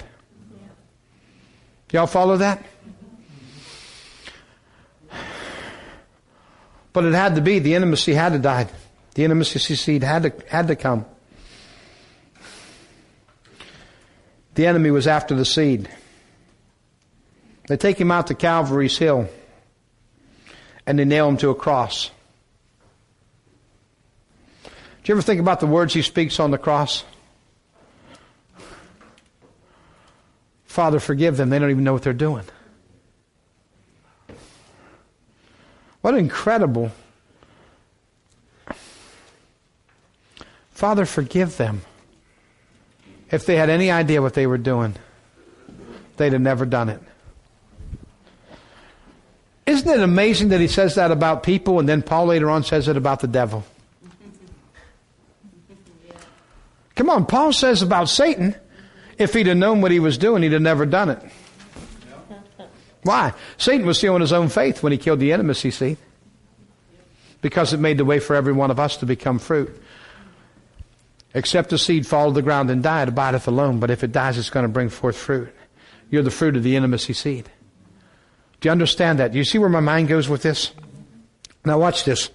S1: Y'all follow that? But it had to be. The intimacy had to die. The intimacy seed had to, had to come. The enemy was after the seed. They take him out to Calvary's hill and they nail him to a cross. Do you ever think about the words he speaks on the cross? Father, forgive them. They don't even know what they're doing. What incredible. Father, forgive them. If they had any idea what they were doing, they'd have never done it. Isn't it amazing that he says that about people, and then Paul later on says it about the devil? Come on, Paul says about Satan, if he'd have known what he was doing, he'd have never done it. Why? Satan was stealing his own faith when he killed the intimacy seed. Because it made the way for every one of us to become fruit. Except the seed fall to the ground and die, it abideth alone. But if it dies, it's going to bring forth fruit. You're the fruit of the intimacy seed. Do you understand that? Do you see where my mind goes with this? Now watch this.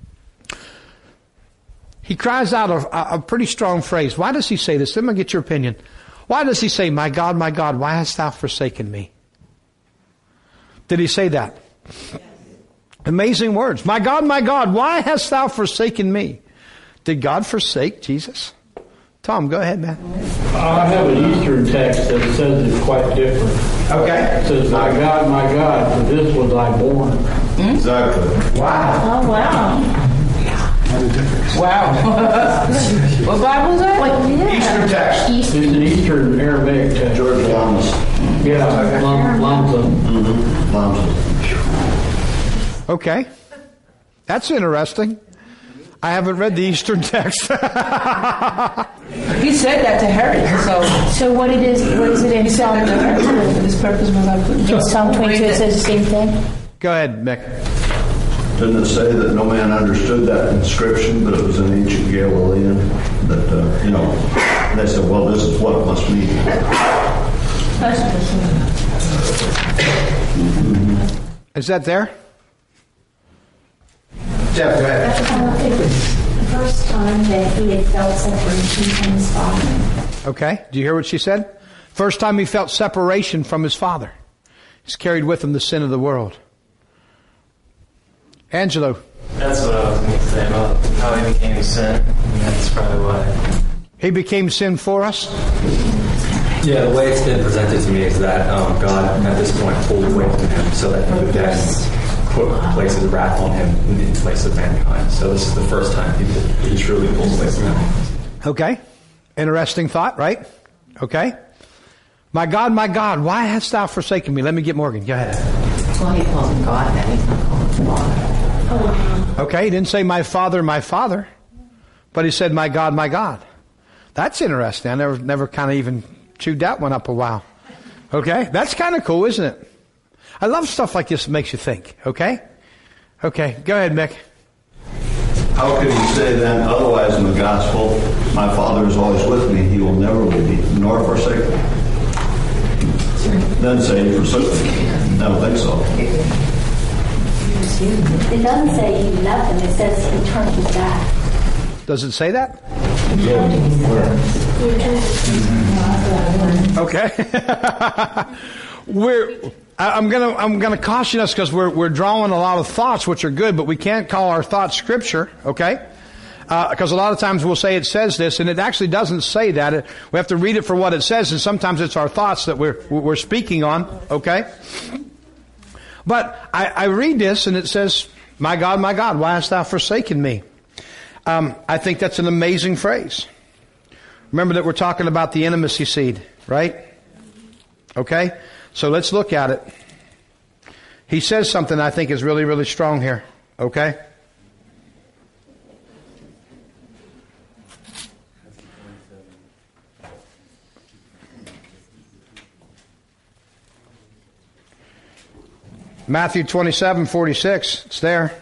S1: He cries out a, a pretty strong phrase. Why does he say this? Let me get your opinion. Why does he say, my God, my God, why hast thou forsaken me? Did he say that? Amazing words. My God, my God, why hast thou forsaken me? Did God forsake Jesus? Tom, go ahead, man.
S8: I have an Eastern text that says it's quite different.
S1: Okay.
S8: It says, my God, my God, for this was I born.
S7: Exactly.
S1: Wow.
S2: Oh, wow.
S3: Wow. What Bible is that?
S2: Like, yeah.
S1: Eastern text.
S8: It's an Eastern Aramaic text.
S7: George Thomas.
S8: Yeah, Lam- Lamsa.
S7: Mm-hmm. Thompson.
S1: Okay. That's interesting. I haven't read the Eastern text.
S3: He said that to Herod. So,
S6: So what it is, what is it in
S3: he said
S6: Psalm?
S3: that to Herod. For this purpose was I put in
S6: In Psalm twenty-two, it says the same thing.
S1: Go ahead, Mick.
S7: Didn't it say that no man understood that inscription, but it was an ancient Galilean? That, uh, you know, they said, well, this is what it must mean.
S1: Is that there? Jeff, go ahead.
S6: It was the first time that he had felt separation from his father.
S1: Okay. Do you hear what she said? First time he felt separation from his father. He's carried with him the sin of the world. Angelo.
S9: That's what I was going to say about how he became sin. And that's probably why.
S1: He became sin for us?
S10: Yeah, the way it's been presented to me is that um, God, at this point, pulled away from him so that he would then put places of wrath on him in place of mankind. So this is the first time he, he truly pulls away from him.
S1: Okay. Interesting thought, right? Okay. My God, my God, why hast thou forsaken me? Let me get Morgan. Go ahead.
S3: well, he calls him God now. He's not calling him Father.
S1: Okay, he didn't say my father, my father, but he said my God, my God. That's interesting. I never, never kind of even chewed that one up a while. Okay, that's kind of cool, isn't it? I love stuff like this that makes you think. Okay, okay, go ahead, Mick.
S7: How could he say then, otherwise in the gospel, my Father is always with me, he will never leave me, nor forsake me? Then say he forsook me. I don't think so.
S6: It doesn't say he left him, it says he turned his back.
S1: Does it say that? Okay. we're, I, I'm gonna, I'm gonna caution us because we're, we're drawing a lot of thoughts, which are good, but we can't call our thoughts scripture, okay? Because uh, a lot of times we'll say it says this, and it actually doesn't say that. It, we have to read it for what it says, and sometimes it's our thoughts that we're, we're speaking on, okay? But I, I read this, and it says, my God, my God, why hast thou forsaken me? Um, I think that's an amazing phrase. Remember that we're talking about the intimacy seed, right? Okay? So let's look at it. He says something I think is really, really strong here. Okay? Matthew twenty-seven forty-six. It's there.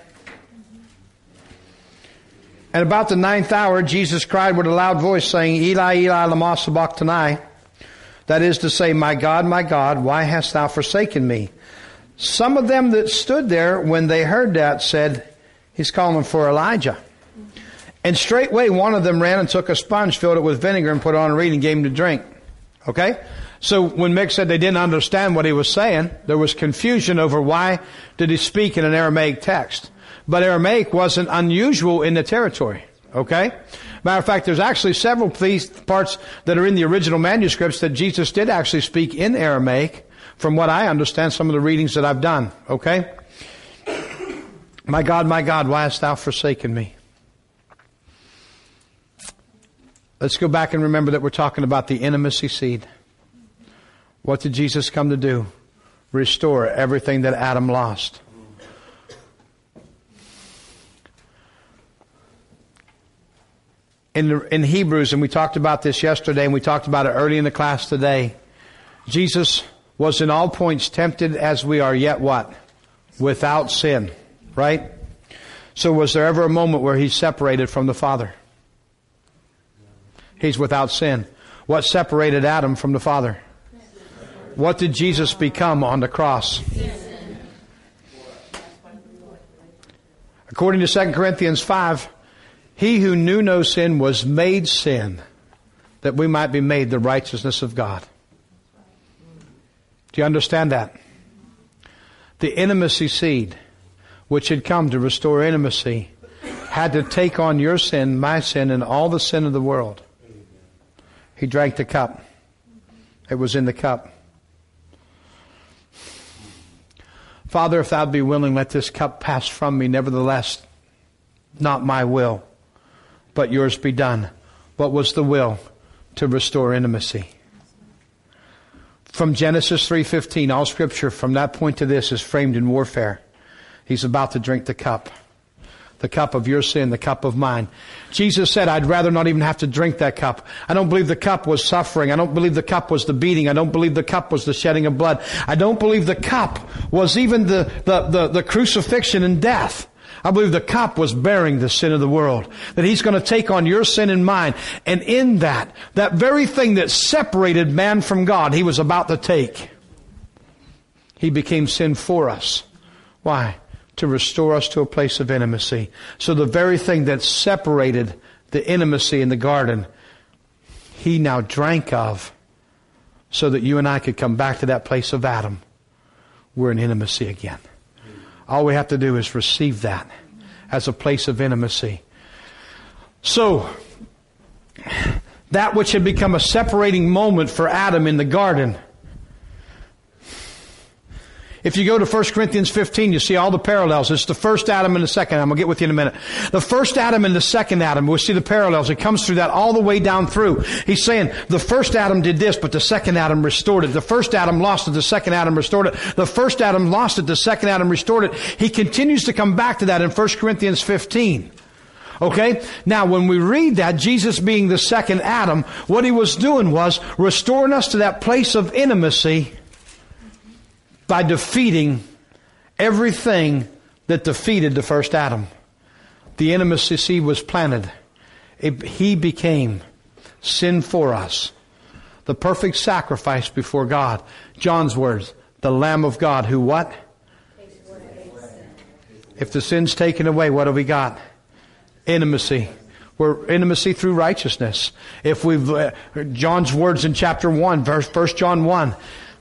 S1: And about the ninth hour, Jesus cried with a loud voice, saying, Eli, Eli, lama sabachthani. That is to say, my God, my God, why hast thou forsaken me? Some of them that stood there, when they heard that, said, he's calling for Elijah. And straightway one of them ran and took a sponge, filled it with vinegar, and put it on a reed and gave him to drink. Okay? So when Mick said they didn't understand what he was saying, there was confusion over why did he speak in an Aramaic text. But Aramaic wasn't unusual in the territory. Okay? Matter of fact, there's actually several parts that are in the original manuscripts that Jesus did actually speak in Aramaic, from what I understand, some of the readings that I've done. Okay? My God, my God, why hast thou forsaken me? Let's go back and remember that we're talking about the intimacy seed. What did Jesus come to do? Restore everything that Adam lost. In, in Hebrews, and we talked about this yesterday, and we talked about it early in the class today, Jesus was in all points tempted as we are, yet what? Without sin. Right? So was there ever a moment where He's separated from the Father? He's without sin. What separated Adam from the Father? What did Jesus become on the cross? According to Second Corinthians five, He who knew no sin was made sin, that we might be made the righteousness of God. Do you understand that? The intimacy seed, which had come to restore intimacy, had to take on your sin, my sin, and all the sin of the world. He drank the cup. It was in the cup. Father, if thou be willing, let this cup pass from me. Nevertheless, not my will, but yours be done. What was the will? To restore intimacy. From Genesis three fifteen, all Scripture from that point to this is framed in warfare. He's about to drink the cup. The cup of your sin, the cup of mine. Jesus said, I'd rather not even have to drink that cup. I don't believe the cup was suffering. I don't believe the cup was the beating. I don't believe the cup was the shedding of blood. I don't believe the cup was even the, the, the, the crucifixion and death. I believe the cup was bearing the sin of the world. That He's going to take on your sin and mine. And in that, that very thing that separated man from God, He was about to take. He became sin for us. Why? To restore us to a place of intimacy. So the very thing that separated the intimacy in the garden, He now drank of, so that you and I could come back to that place of Adam. We're in intimacy again. All we have to do is receive that as a place of intimacy. So, that which had become a separating moment for Adam in the garden, if you go to First Corinthians fifteen, you see all the parallels. It's the first Adam and the second Adam. I'll get with you in a minute. The first Adam and the second Adam, we'll see the parallels. It comes through that all the way down through. He's saying the first Adam did this, but the second Adam restored it. The first Adam lost it, the second Adam restored it. The first Adam lost it, the second Adam restored it. He continues to come back to that in First Corinthians fifteen. Okay? Now, when we read that, Jesus being the second Adam, what He was doing was restoring us to that place of intimacy by defeating everything that defeated the first Adam. The intimacy seed was planted. It, he became sin for us. The perfect sacrifice before God. John's words, the Lamb of God who what? If the sin's taken away, what have we got? Intimacy. We're intimacy through righteousness. If we've, uh, John's words in chapter one, verse, First John one,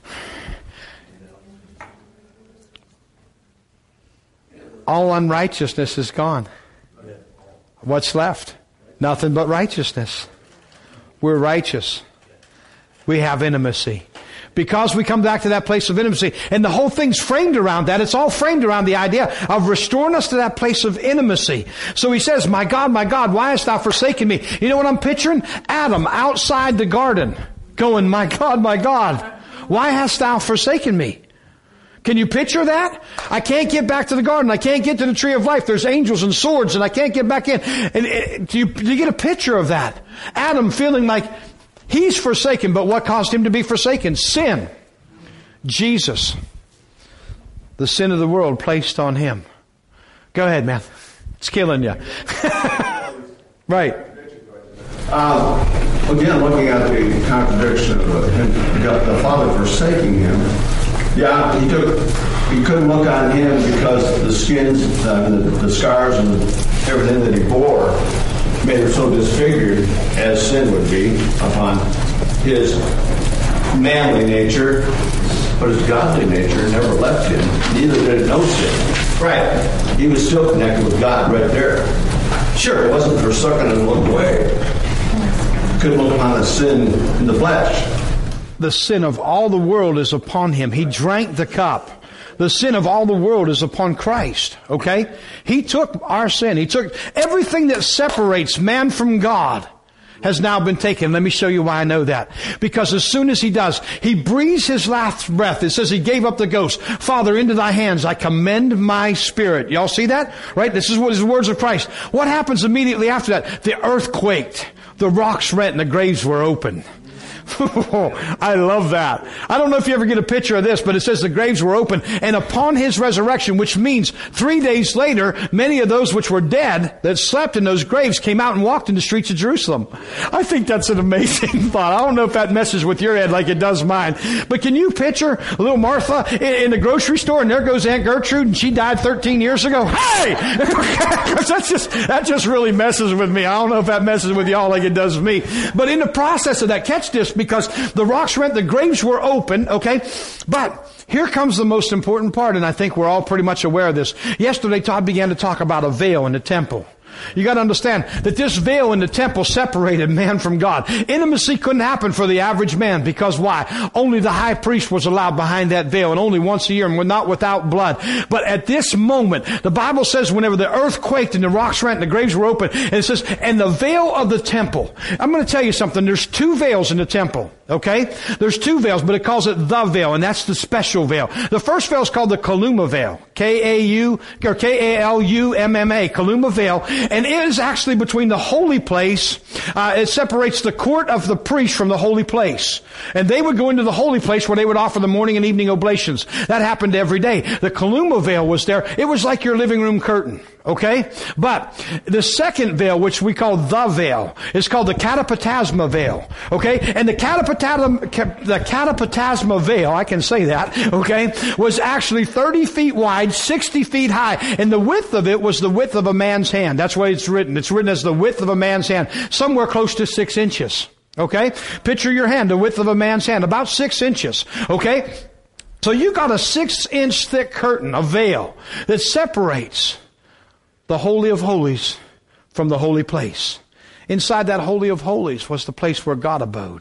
S1: all unrighteousness is gone. What's left? Nothing but righteousness. We're righteous. We have intimacy. Because we come back to that place of intimacy. And the whole thing's framed around that. It's all framed around the idea of restoring us to that place of intimacy. So He says, my God, my God, why hast thou forsaken me? You know what I'm picturing? Adam outside the garden going, my God, my God, why hast thou forsaken me? Can you picture that? I can't get back to the garden. I can't get to the tree of life. There's angels and swords and I can't get back in. And it, do, you, do you get a picture of that? Adam feeling like he's forsaken, but what caused him to be forsaken? Sin. Jesus. The sin of the world placed on Him. Go ahead, man. It's killing you. Right.
S7: Um, again, looking at the contradiction of him, the Father forsaking Him. Yeah, he took. He couldn't look on Him because the skins, uh, the, the scars, and everything that He bore made Him so disfigured, as sin would be upon His manly nature, but His godly nature never left Him. Neither did it know sin. Right. He was still connected with God right there. Sure, it wasn't forsaken and looked away. Couldn't look upon the sin in the flesh.
S1: The sin of all the world is upon Him. He drank the cup. The sin of all the world is upon Christ. Okay? He took our sin. He took everything that separates man from God. has now been taken. Let me show you why I know that. Because as soon as he does, he breathes his last breath. It says he gave up the ghost. Father, into thy hands I commend my spirit. Y'all see that? Right? This is what is the words of Christ. What happens immediately after that? The earth quaked. The rocks rent and the graves were open. I love that. I don't know if you ever get a picture of this, but it says the graves were open, and upon his resurrection, which means three days later, many of those which were dead that slept in those graves came out and walked in the streets of Jerusalem. I think that's an amazing thought. I don't know if that messes with your head like it does mine, but can you picture little Martha in, in the grocery store, and there goes Aunt Gertrude, and she died thirteen years ago? Hey! that's just, that just really messes with me. I don't know if that messes with y'all like it does me. But in the process of that, catch this, because the rocks rent, the graves were open, okay? But here comes the most important part, and I think we're all pretty much aware of this. Yesterday, Todd began to talk about a veil in the temple. You got to understand that this veil in the temple separated man from God. Intimacy couldn't happen for the average man, because why? Only the high priest was allowed behind that veil, and only once a year, and not without blood. But at this moment, the Bible says whenever the earth quaked and the rocks rent and the graves were open, and it says, and the veil of the temple. I'm going to tell you something. There's two veils in the temple. Okay? There's two veils, but it calls it the veil, and that's the special veil. The first veil is called the Kaluma veil. K A U, or K A L U M M A, Kaluma veil. And it is actually between the holy place. Uh, it separates the court of the priest from the holy place. And they would go into the holy place where they would offer the morning and evening oblations. That happened every day. The Kaluma veil was there. It was like your living room curtain. Okay? But the second veil, which we call the veil, is called the Catapatasma veil. Okay? And the Catapatasma, the Catapatasma veil, I can say that, okay, was actually thirty feet wide, sixty feet high, and the width of it was the width of a man's hand. That's why it's written. It's written as the width of a man's hand, somewhere close to six inches. Okay? Picture your hand, the width of a man's hand, about six inches. Okay? So you got a six inch thick curtain, a veil, that separates the Holy of Holies from the holy place. Inside that Holy of Holies was the place where God abode.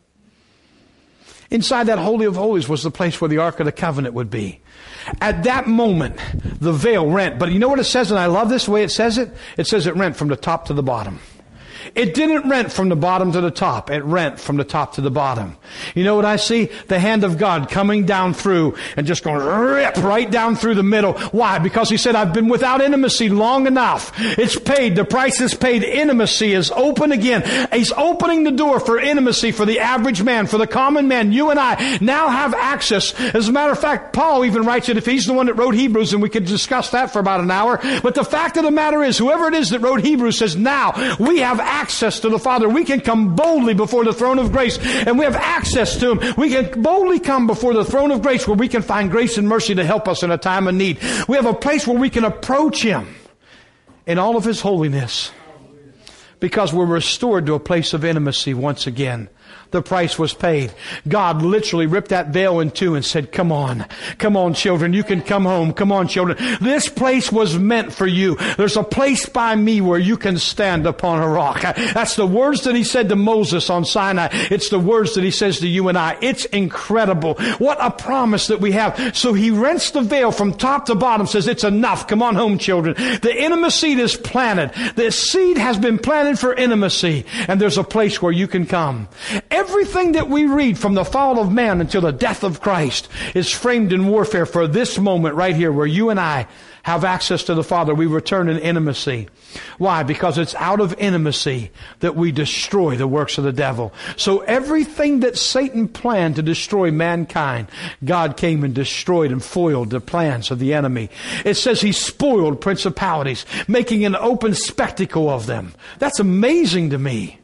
S1: Inside that Holy of Holies was the place where the Ark of the Covenant would be. At that moment, the veil rent. But you know what it says, and I love this, the way it says it? It says it rent from the top to the bottom. It didn't rent from the bottom to the top. It rent from the top to the bottom. You know what I see? The hand of God coming down through and just going rip right down through the middle. Why? Because He said, I've been without intimacy long enough. It's paid. The price is paid. Intimacy is open again. He's opening the door for intimacy for the average man, for the common man. You and I now have access. As a matter of fact, Paul even writes it, if he's the one that wrote Hebrews, and we could discuss that for about an hour. But the fact of the matter is, whoever it is that wrote Hebrews says, now we have access. access to the Father. We can come boldly before the throne of grace, and we have access to Him. We can boldly come before the throne of grace where we can find grace and mercy to help us in a time of need. We have a place where we can approach Him in all of His holiness, because we're restored to a place of intimacy once again. The price was paid. God literally ripped that veil in two and said, come on. Come on, children. You can come home. Come on, children. This place was meant for you. There's a place by me where you can stand upon a rock. That's the words that He said to Moses on Sinai. It's the words that He says to you and I. It's incredible. What a promise that we have. So He rents the veil from top to bottom, says it's enough. Come on home, children. The intimacy seed is planted. The seed has been planted for intimacy, and there's a place where you can come. Everything that we read from the fall of man until the death of Christ is framed in warfare for this moment right here where you and I have access to the Father. We return in intimacy. Why? Because it's out of intimacy that we destroy the works of the devil. So everything that Satan planned to destroy mankind, God came and destroyed and foiled the plans of the enemy. It says He spoiled principalities, making an open spectacle of them. That's amazing to me.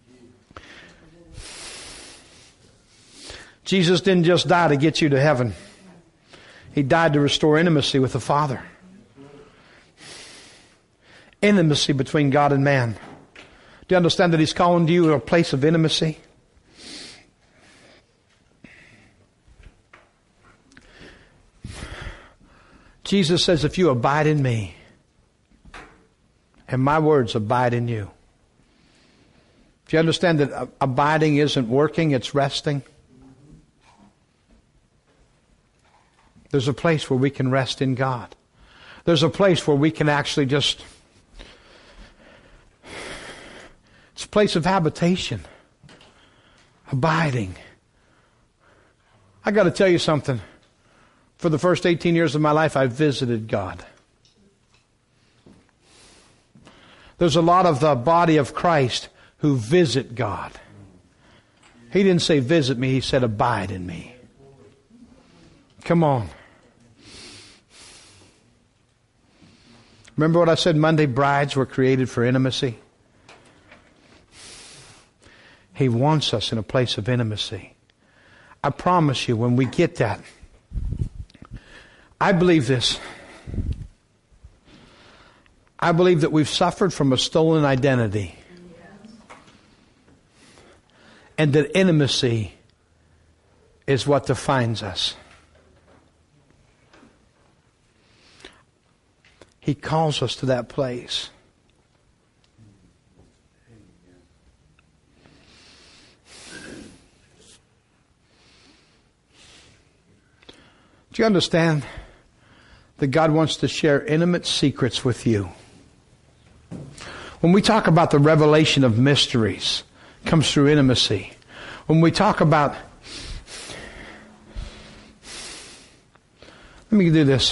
S1: Jesus didn't just die to get you to heaven. He died to restore intimacy with the Father. Intimacy between God and man. Do you understand that He's calling you to a place of intimacy? Jesus says, if you abide in me, and my words abide in you. Do you understand that abiding isn't working, it's resting? There's a place where we can rest in God. There's a place where we can actually just It's a place of habitation. Abiding. I got to tell you something. For the first eighteen years of my life, I visited God. There's a lot of the body of Christ who visit God. He didn't say visit me, He said abide in me. Come on. Remember what I said? Monday brides were created for intimacy. He wants us in a place of intimacy. I promise you, when we get that, I believe this. I believe that we've suffered from a stolen identity. And that intimacy is what defines us. He calls us to that place. Do you understand that God wants to share intimate secrets with you? When we talk about the revelation of mysteries, it comes through intimacy. When we talk about, let me do this.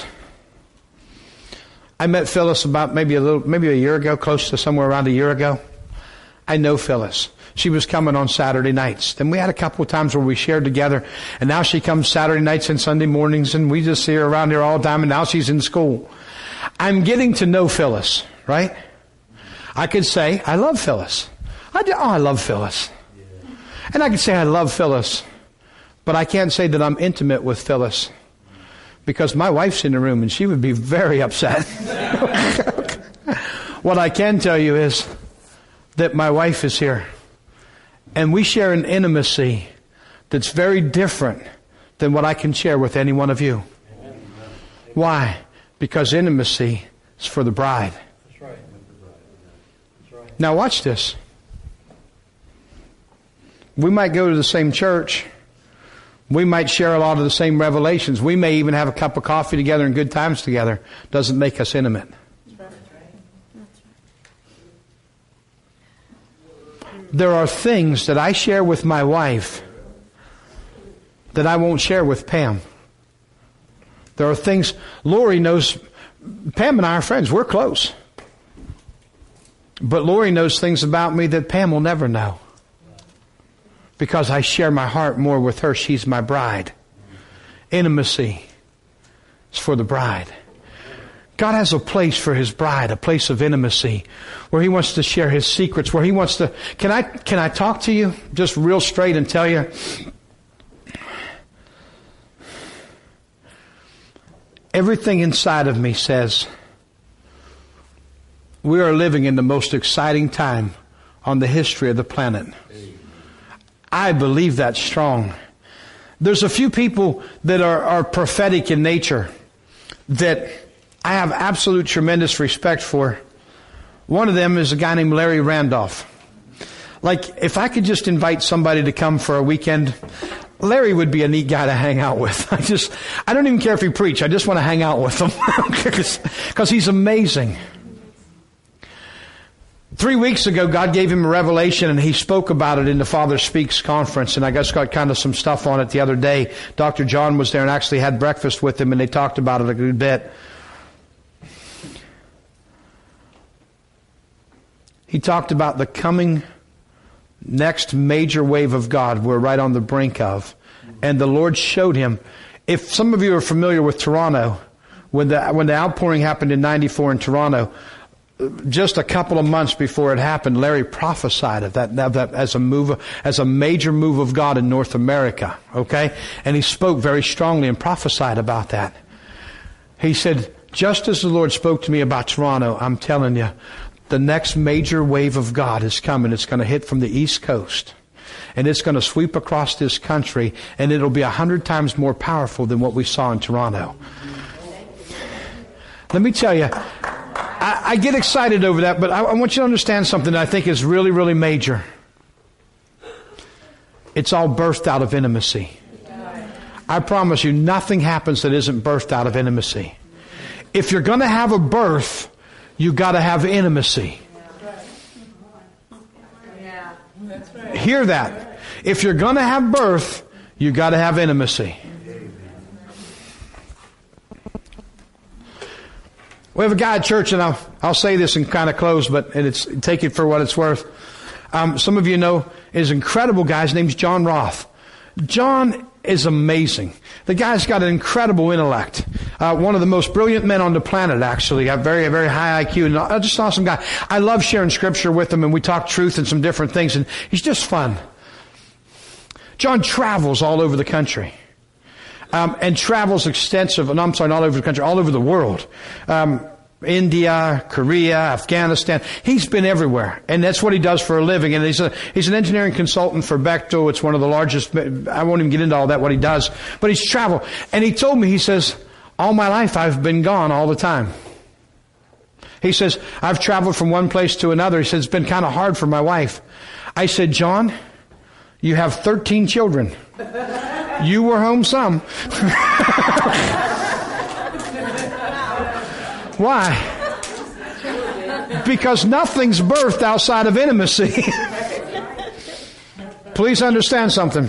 S1: I met Phyllis about maybe a little, maybe a year ago, close to somewhere around a year ago. I know Phyllis. She was coming on Saturday nights. Then we had a couple of times where we shared together. And now she comes Saturday nights and Sunday mornings. And we just see her around here all the time. And now she's in school. I'm getting to know Phyllis, right? I could say, I love Phyllis. I do, oh, I love Phyllis. And I could say, I love Phyllis. But I can't say that I'm intimate with Phyllis. Because my wife's in the room and she would be very upset. What I can tell you is that my wife is here. And we share an intimacy that's very different than what I can share with any one of you. Amen. Why? Because intimacy is for the bride. That's right. That's right. Now watch this. We might go to the same church. We might share a lot of the same revelations. We may even have a cup of coffee together and good times together. Doesn't make us intimate. There are things that I share with my wife that I won't share with Pam. There are things, Lori knows, Pam and I are friends, we're close. But Lori knows things about me that Pam will never know. Because I share my heart more with her. She's my bride. Intimacy is for the bride. God has a place for His bride, a place of intimacy, where He wants to share His secrets, where He wants to... Can I, can I talk to you just real straight and tell you? Everything inside of me says we are living in the most exciting time on the history of the planet. I believe that strong. There's a few people that are, are prophetic in nature that I have absolute tremendous respect for. One of them is a guy named Larry Randolph. Like, if I could just invite somebody to come for a weekend, Larry would be a neat guy to hang out with. I just, I don't even care if he preach. I just want to hang out with him because he's amazing. Three weeks ago, God gave him a revelation, and he spoke about it in the Father Speaks conference, and I just got kind of some stuff on it the other day. Doctor John was there and actually had breakfast with him, and they talked about it a good bit. He talked about the coming next major wave of God we're right on the brink of. And the Lord showed him. If some of you are familiar with Toronto, when the when the outpouring happened in ninety-four in Toronto, just a couple of months before it happened, Larry prophesied of that, that as a move, as a major move of God in North America. Okay? And he spoke very strongly and prophesied about that. He said, just as the Lord spoke to me about Toronto, I'm telling you, the next major wave of God is coming. It's going to hit from the East Coast. And it's going to sweep across this country. And it'll be a hundred times more powerful than what we saw in Toronto. Let me tell you, I, I get excited over that, but I, I want you to understand something that I think is really, really major. It's all birthed out of intimacy. I promise you, nothing happens that isn't birthed out of intimacy. If you're going to have a birth, you got to have intimacy. hear that. If you're going to have birth, you got to have intimacy. We have a guy at church, and I'll, I'll say this and kind of close, but and it's take it for what it's worth. Um, some of you know is an incredible guy. His name's John Roth. John is amazing. The guy's got an incredible intellect. Uh, one of the most brilliant men on the planet, actually. A very, very high I Q. And uh, just an awesome guy. I love sharing scripture with him, and we talk truth and some different things, and he's just fun. John travels all over the country. Um, and travels extensive, and I'm sorry, not all over the country, all over the world. Um, India, Korea, Afghanistan. He's been everywhere, and that's what he does for a living. And he's a, he's an engineering consultant for Bechtel. It's one of the largest. I won't even get into all that, what he does, but he's traveled. And he told me, he says, all my life I've been gone all the time. He says, I've traveled from one place to another. He says, it's been kind of hard for my wife. I said, John, you have thirteen children. You were home some. Why? Because nothing's birthed outside of intimacy. Please understand something.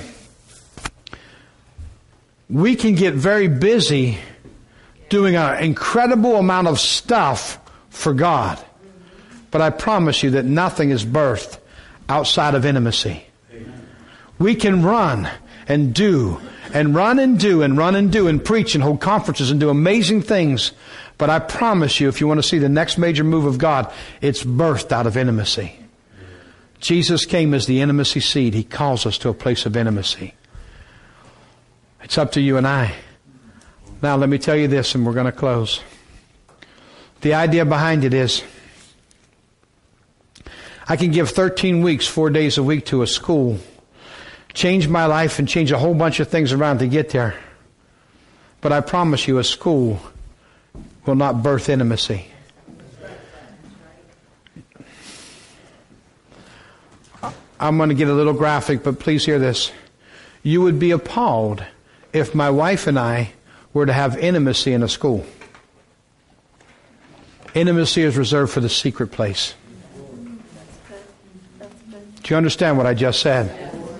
S1: We can get very busy doing an incredible amount of stuff for God. But I promise you that nothing is birthed outside of intimacy. We can run and do and run and do and run and do and preach and hold conferences and do amazing things. But I promise you, if you want to see the next major move of God, it's birthed out of intimacy. Jesus came as the intimacy seed. He calls us to a place of intimacy. It's up to you and I. Now let me tell you this, and we're going to close. The idea behind it is, I can give thirteen weeks, four days a week to a school, change my life and change a whole bunch of things around to get there. But I promise you, a school will not birth intimacy. I'm going to get a little graphic, but please hear this. You would be appalled if my wife and I were to have intimacy in a school. Intimacy is reserved for the secret place. Do you understand what I just said?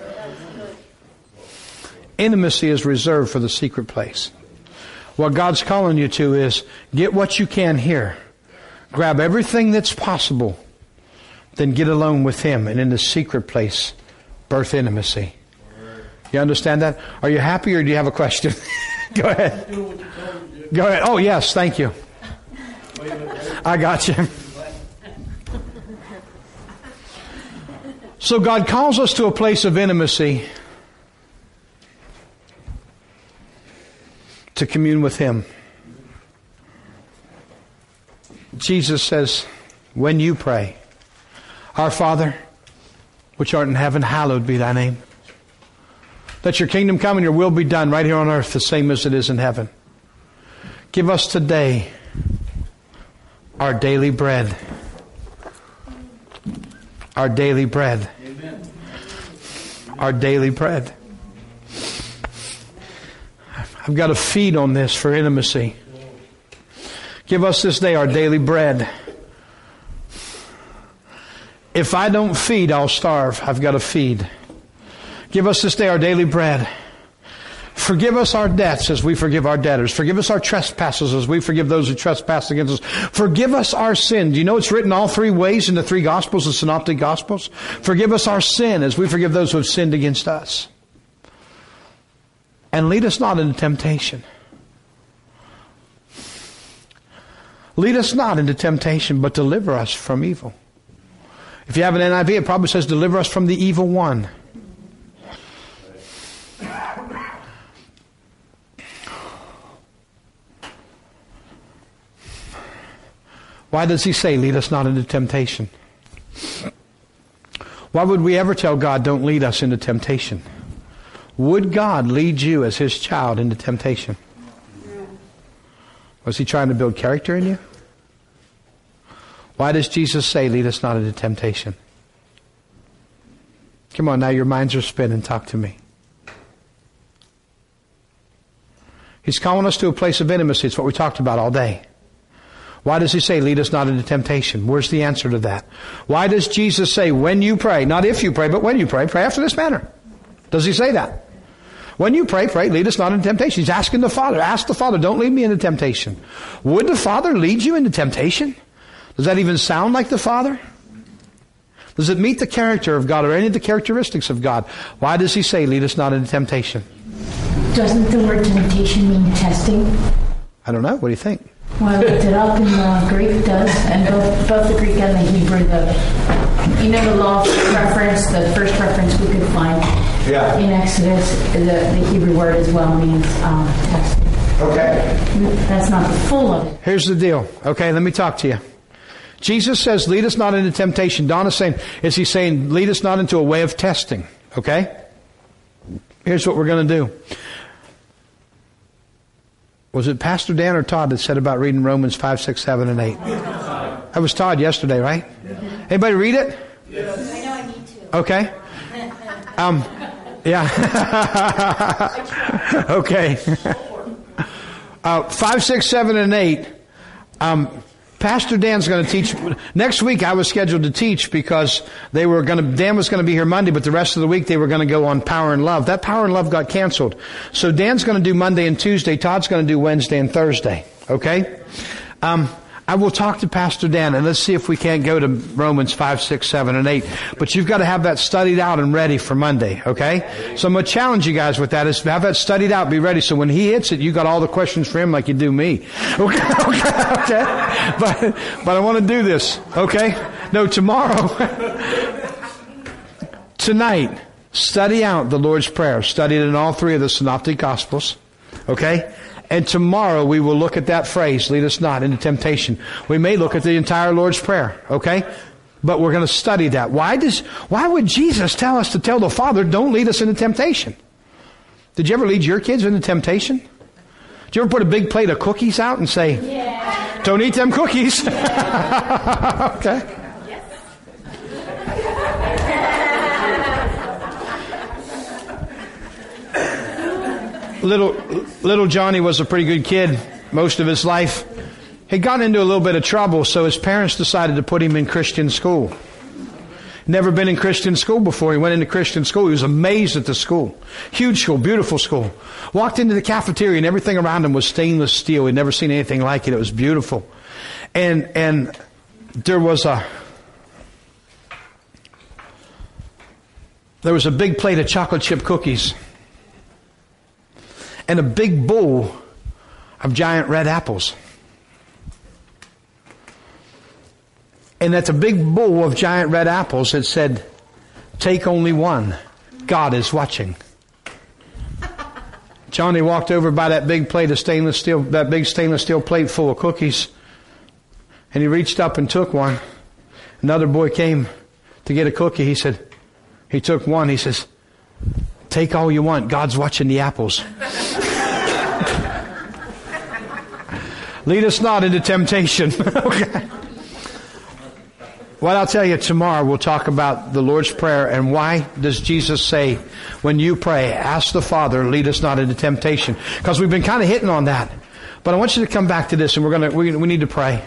S1: Intimacy is reserved for the secret place. What God's calling you to is get what you can here. Grab everything that's possible. Then get alone with Him, and in the secret place, birth intimacy. You understand that? Are you happy, or do you have a question? Go ahead. Go ahead. Oh, yes, thank you. I got you. So God calls us to a place of intimacy to commune with Him. Jesus says, when you pray, Our Father, which art in heaven, hallowed be thy name. Let your kingdom come and your will be done right here on earth, the same as it is in heaven. Give us today our daily bread. Our daily bread. Amen. Our daily bread. I've got to feed on this for intimacy. Give us this day our daily bread. If I don't feed, I'll starve. I've got to feed. Give us this day our daily bread. Forgive us our debts as we forgive our debtors. Forgive us our trespasses as we forgive those who trespass against us. Forgive us our sin. Do you know it's written all three ways in the three Gospels, the Synoptic Gospels? Forgive us our sin as we forgive those who have sinned against us. And lead us not into temptation. Lead us not into temptation, but deliver us from evil. If you have an N I V, it probably says, deliver us from the evil one. Why does He say, lead us not into temptation? Why would we ever tell God, don't lead us into temptation? Would God lead you as His child into temptation? Was He trying to build character in you? Why does Jesus say, lead us not into temptation? Come on, now your minds are spinning. Talk to me. He's calling us to a place of intimacy. It's what we talked about all day. Why does he say, lead us not into temptation? Where's the answer to that? Why does Jesus say, when you pray, not if you pray, but when you pray, pray after this manner? Does he say that? When you pray, pray, lead us not into temptation. He's asking the Father. Ask the Father, don't lead me into temptation. Would the Father lead you into temptation? Does that even sound like the Father? Does it meet the character of God or any of the characteristics of God? Why does he say, lead us not into temptation?
S6: Doesn't the word temptation mean testing?
S1: I don't know. What do you think?
S6: Well, I looked it up in the Greek, it does, and both, both the Greek and the Hebrew, the, you know, the law reference, the first reference we could find
S1: yeah.
S6: in Exodus, the, the Hebrew word as well means um, testing.
S1: Okay.
S6: That's not the full of it.
S1: Here's the deal. Okay, let me talk to you. Jesus says, lead us not into temptation. Donna's saying, is he saying, lead us not into a way of testing? Okay? Here's what we're going to do. Was it Pastor Dan or Todd that said about reading Romans five, six, seven, and eight? That was Todd yesterday, right? Anybody read it?
S11: Yes. I know I need to.
S1: Okay. Um, yeah. Okay. Uh, five, six, seven, and eight. Um, Pastor Dan's going to teach. Next week I was scheduled to teach because they were going to, Dan was going to be here Monday, but the rest of the week they were going to go on Power and Love. That Power and Love got canceled. So Dan's going to do Monday and Tuesday. Todd's going to do Wednesday and Thursday. Okay? Um, I will talk to Pastor Dan and let's see if we can't go to Romans five, six, seven, and eight. But you've got to have that studied out and ready for Monday, okay? So I'm going to challenge you guys with that is have that studied out, be ready. So when he hits it, you got all the questions for him like you do me. Okay, okay, okay. But, but I want to do this, okay? No, tomorrow, tonight, study out the Lord's Prayer. Study it in all three of the Synoptic Gospels, okay? And tomorrow we will look at that phrase, lead us not into temptation. We may look at the entire Lord's Prayer, okay? But we're going to study that. Why does, why would Jesus tell us to tell the Father, don't lead us into temptation? Did you ever lead your kids into temptation? Did you ever put a big plate of cookies out and say, yeah. Don't eat them cookies? Yeah. Okay. Little, little Johnny was a pretty good kid most of his life. He got into a little bit of trouble, so his parents decided to put him in Christian school. Never been in Christian school before. He went into Christian school. He was amazed at the school. Huge school, beautiful school. Walked into the cafeteria and everything around him was stainless steel. He'd never seen anything like it. It was beautiful. And, and there was a, there was a big plate of chocolate chip cookies. And a big bowl of giant red apples. And at the big bowl of giant red apples, it said, take only one. God is watching. Johnny walked over by that big plate of stainless steel, that big stainless steel plate full of cookies. And he reached up and took one. Another boy came to get a cookie. He said, he took one. He says, take all you want. God's watching the apples. Lead us not into temptation. Okay. Well, I'll tell you tomorrow we'll talk about the Lord's Prayer and why does Jesus say, when you pray, ask the Father, lead us not into temptation. Because we've been kind of hitting on that. But I want you to come back to this and we're going to, we, we need to pray.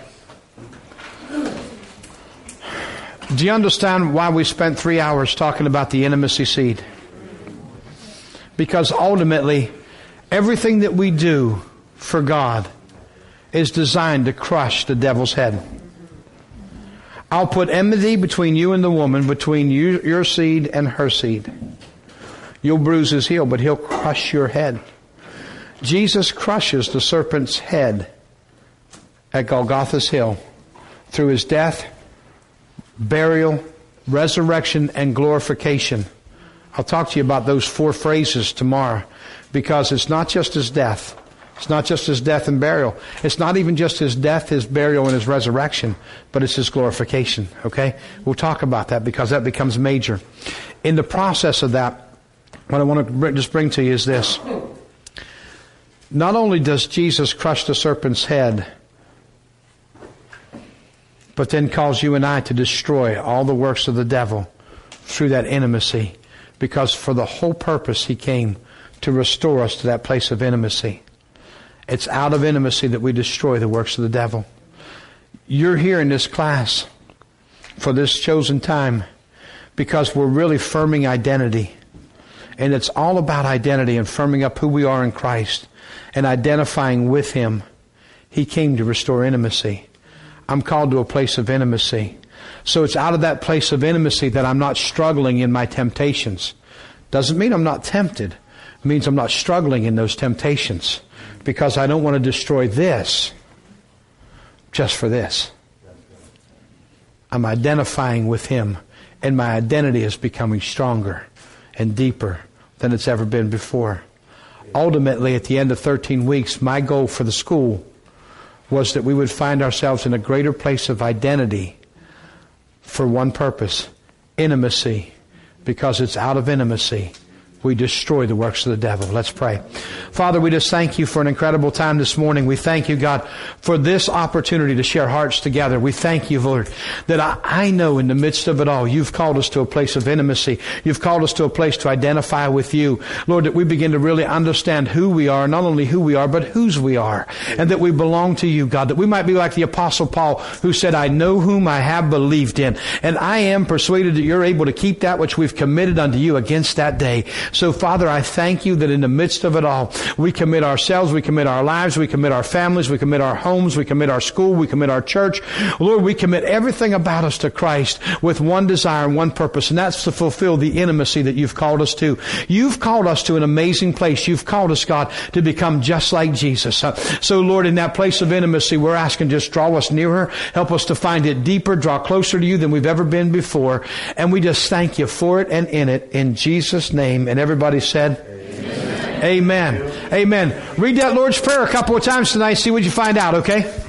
S1: Do you understand why we spent three hours talking about the intimacy seed? Because ultimately, everything that we do for God is designed to crush the devil's head. I'll put enmity between you and the woman, between you, your seed and her seed. You'll bruise his heel, but he'll crush your head. Jesus crushes the serpent's head at Golgotha's hill through his death, burial, resurrection, and glorification. I'll talk to you about those four phrases tomorrow because it's not just his death. It's not just his death and burial. It's not even just his death, his burial, and his resurrection, but it's his glorification, okay? We'll talk about that because that becomes major. In the process of that, what I want to just bring to you is this. Not only does Jesus crush the serpent's head, but then calls you and I to destroy all the works of the devil through that intimacy, because for the whole purpose he came to restore us to that place of intimacy. It's out of intimacy that we destroy the works of the devil. You're here in this class for this chosen time because we're really firming identity. And it's all about identity and firming up who we are in Christ and identifying with Him. He came to restore intimacy. I'm called to a place of intimacy. So it's out of that place of intimacy that I'm not struggling in my temptations. Doesn't mean I'm not tempted. It means I'm not struggling in those temptations because I don't want to destroy this just for this. I'm identifying with Him, and my identity is becoming stronger and deeper than it's ever been before. Ultimately, at the end of thirteen weeks, my goal for the school was that we would find ourselves in a greater place of identity for one purpose, intimacy, because it's out of intimacy we destroy the works of the devil. Let's pray. Father, we just thank You for an incredible time this morning. We thank You, God, for this opportunity to share hearts together. We thank You, Lord, that I, I know in the midst of it all, You've called us to a place of intimacy. You've called us to a place to identify with You. Lord, that we begin to really understand who we are, not only who we are, but whose we are, and that we belong to You, God, that we might be like the Apostle Paul, who said, I know whom I have believed in, and I am persuaded that You're able to keep that which we've committed unto You against that day. So, Father, I thank You that in the midst of it all, we commit ourselves, we commit our lives, we commit our families, we commit our homes, we commit our school, we commit our church. Lord, we commit everything about us to Christ with one desire and one purpose, and that's to fulfill the intimacy that You've called us to. You've called us to an amazing place. You've called us, God, to become just like Jesus. So, Lord, in that place of intimacy, we're asking just draw us nearer, help us to find it deeper, draw closer to You than we've ever been before, and we just thank You for it and in it, in Jesus' name. And everybody said, Amen. Amen. Amen. Read that Lord's Prayer a couple of times tonight. See what you find out, okay?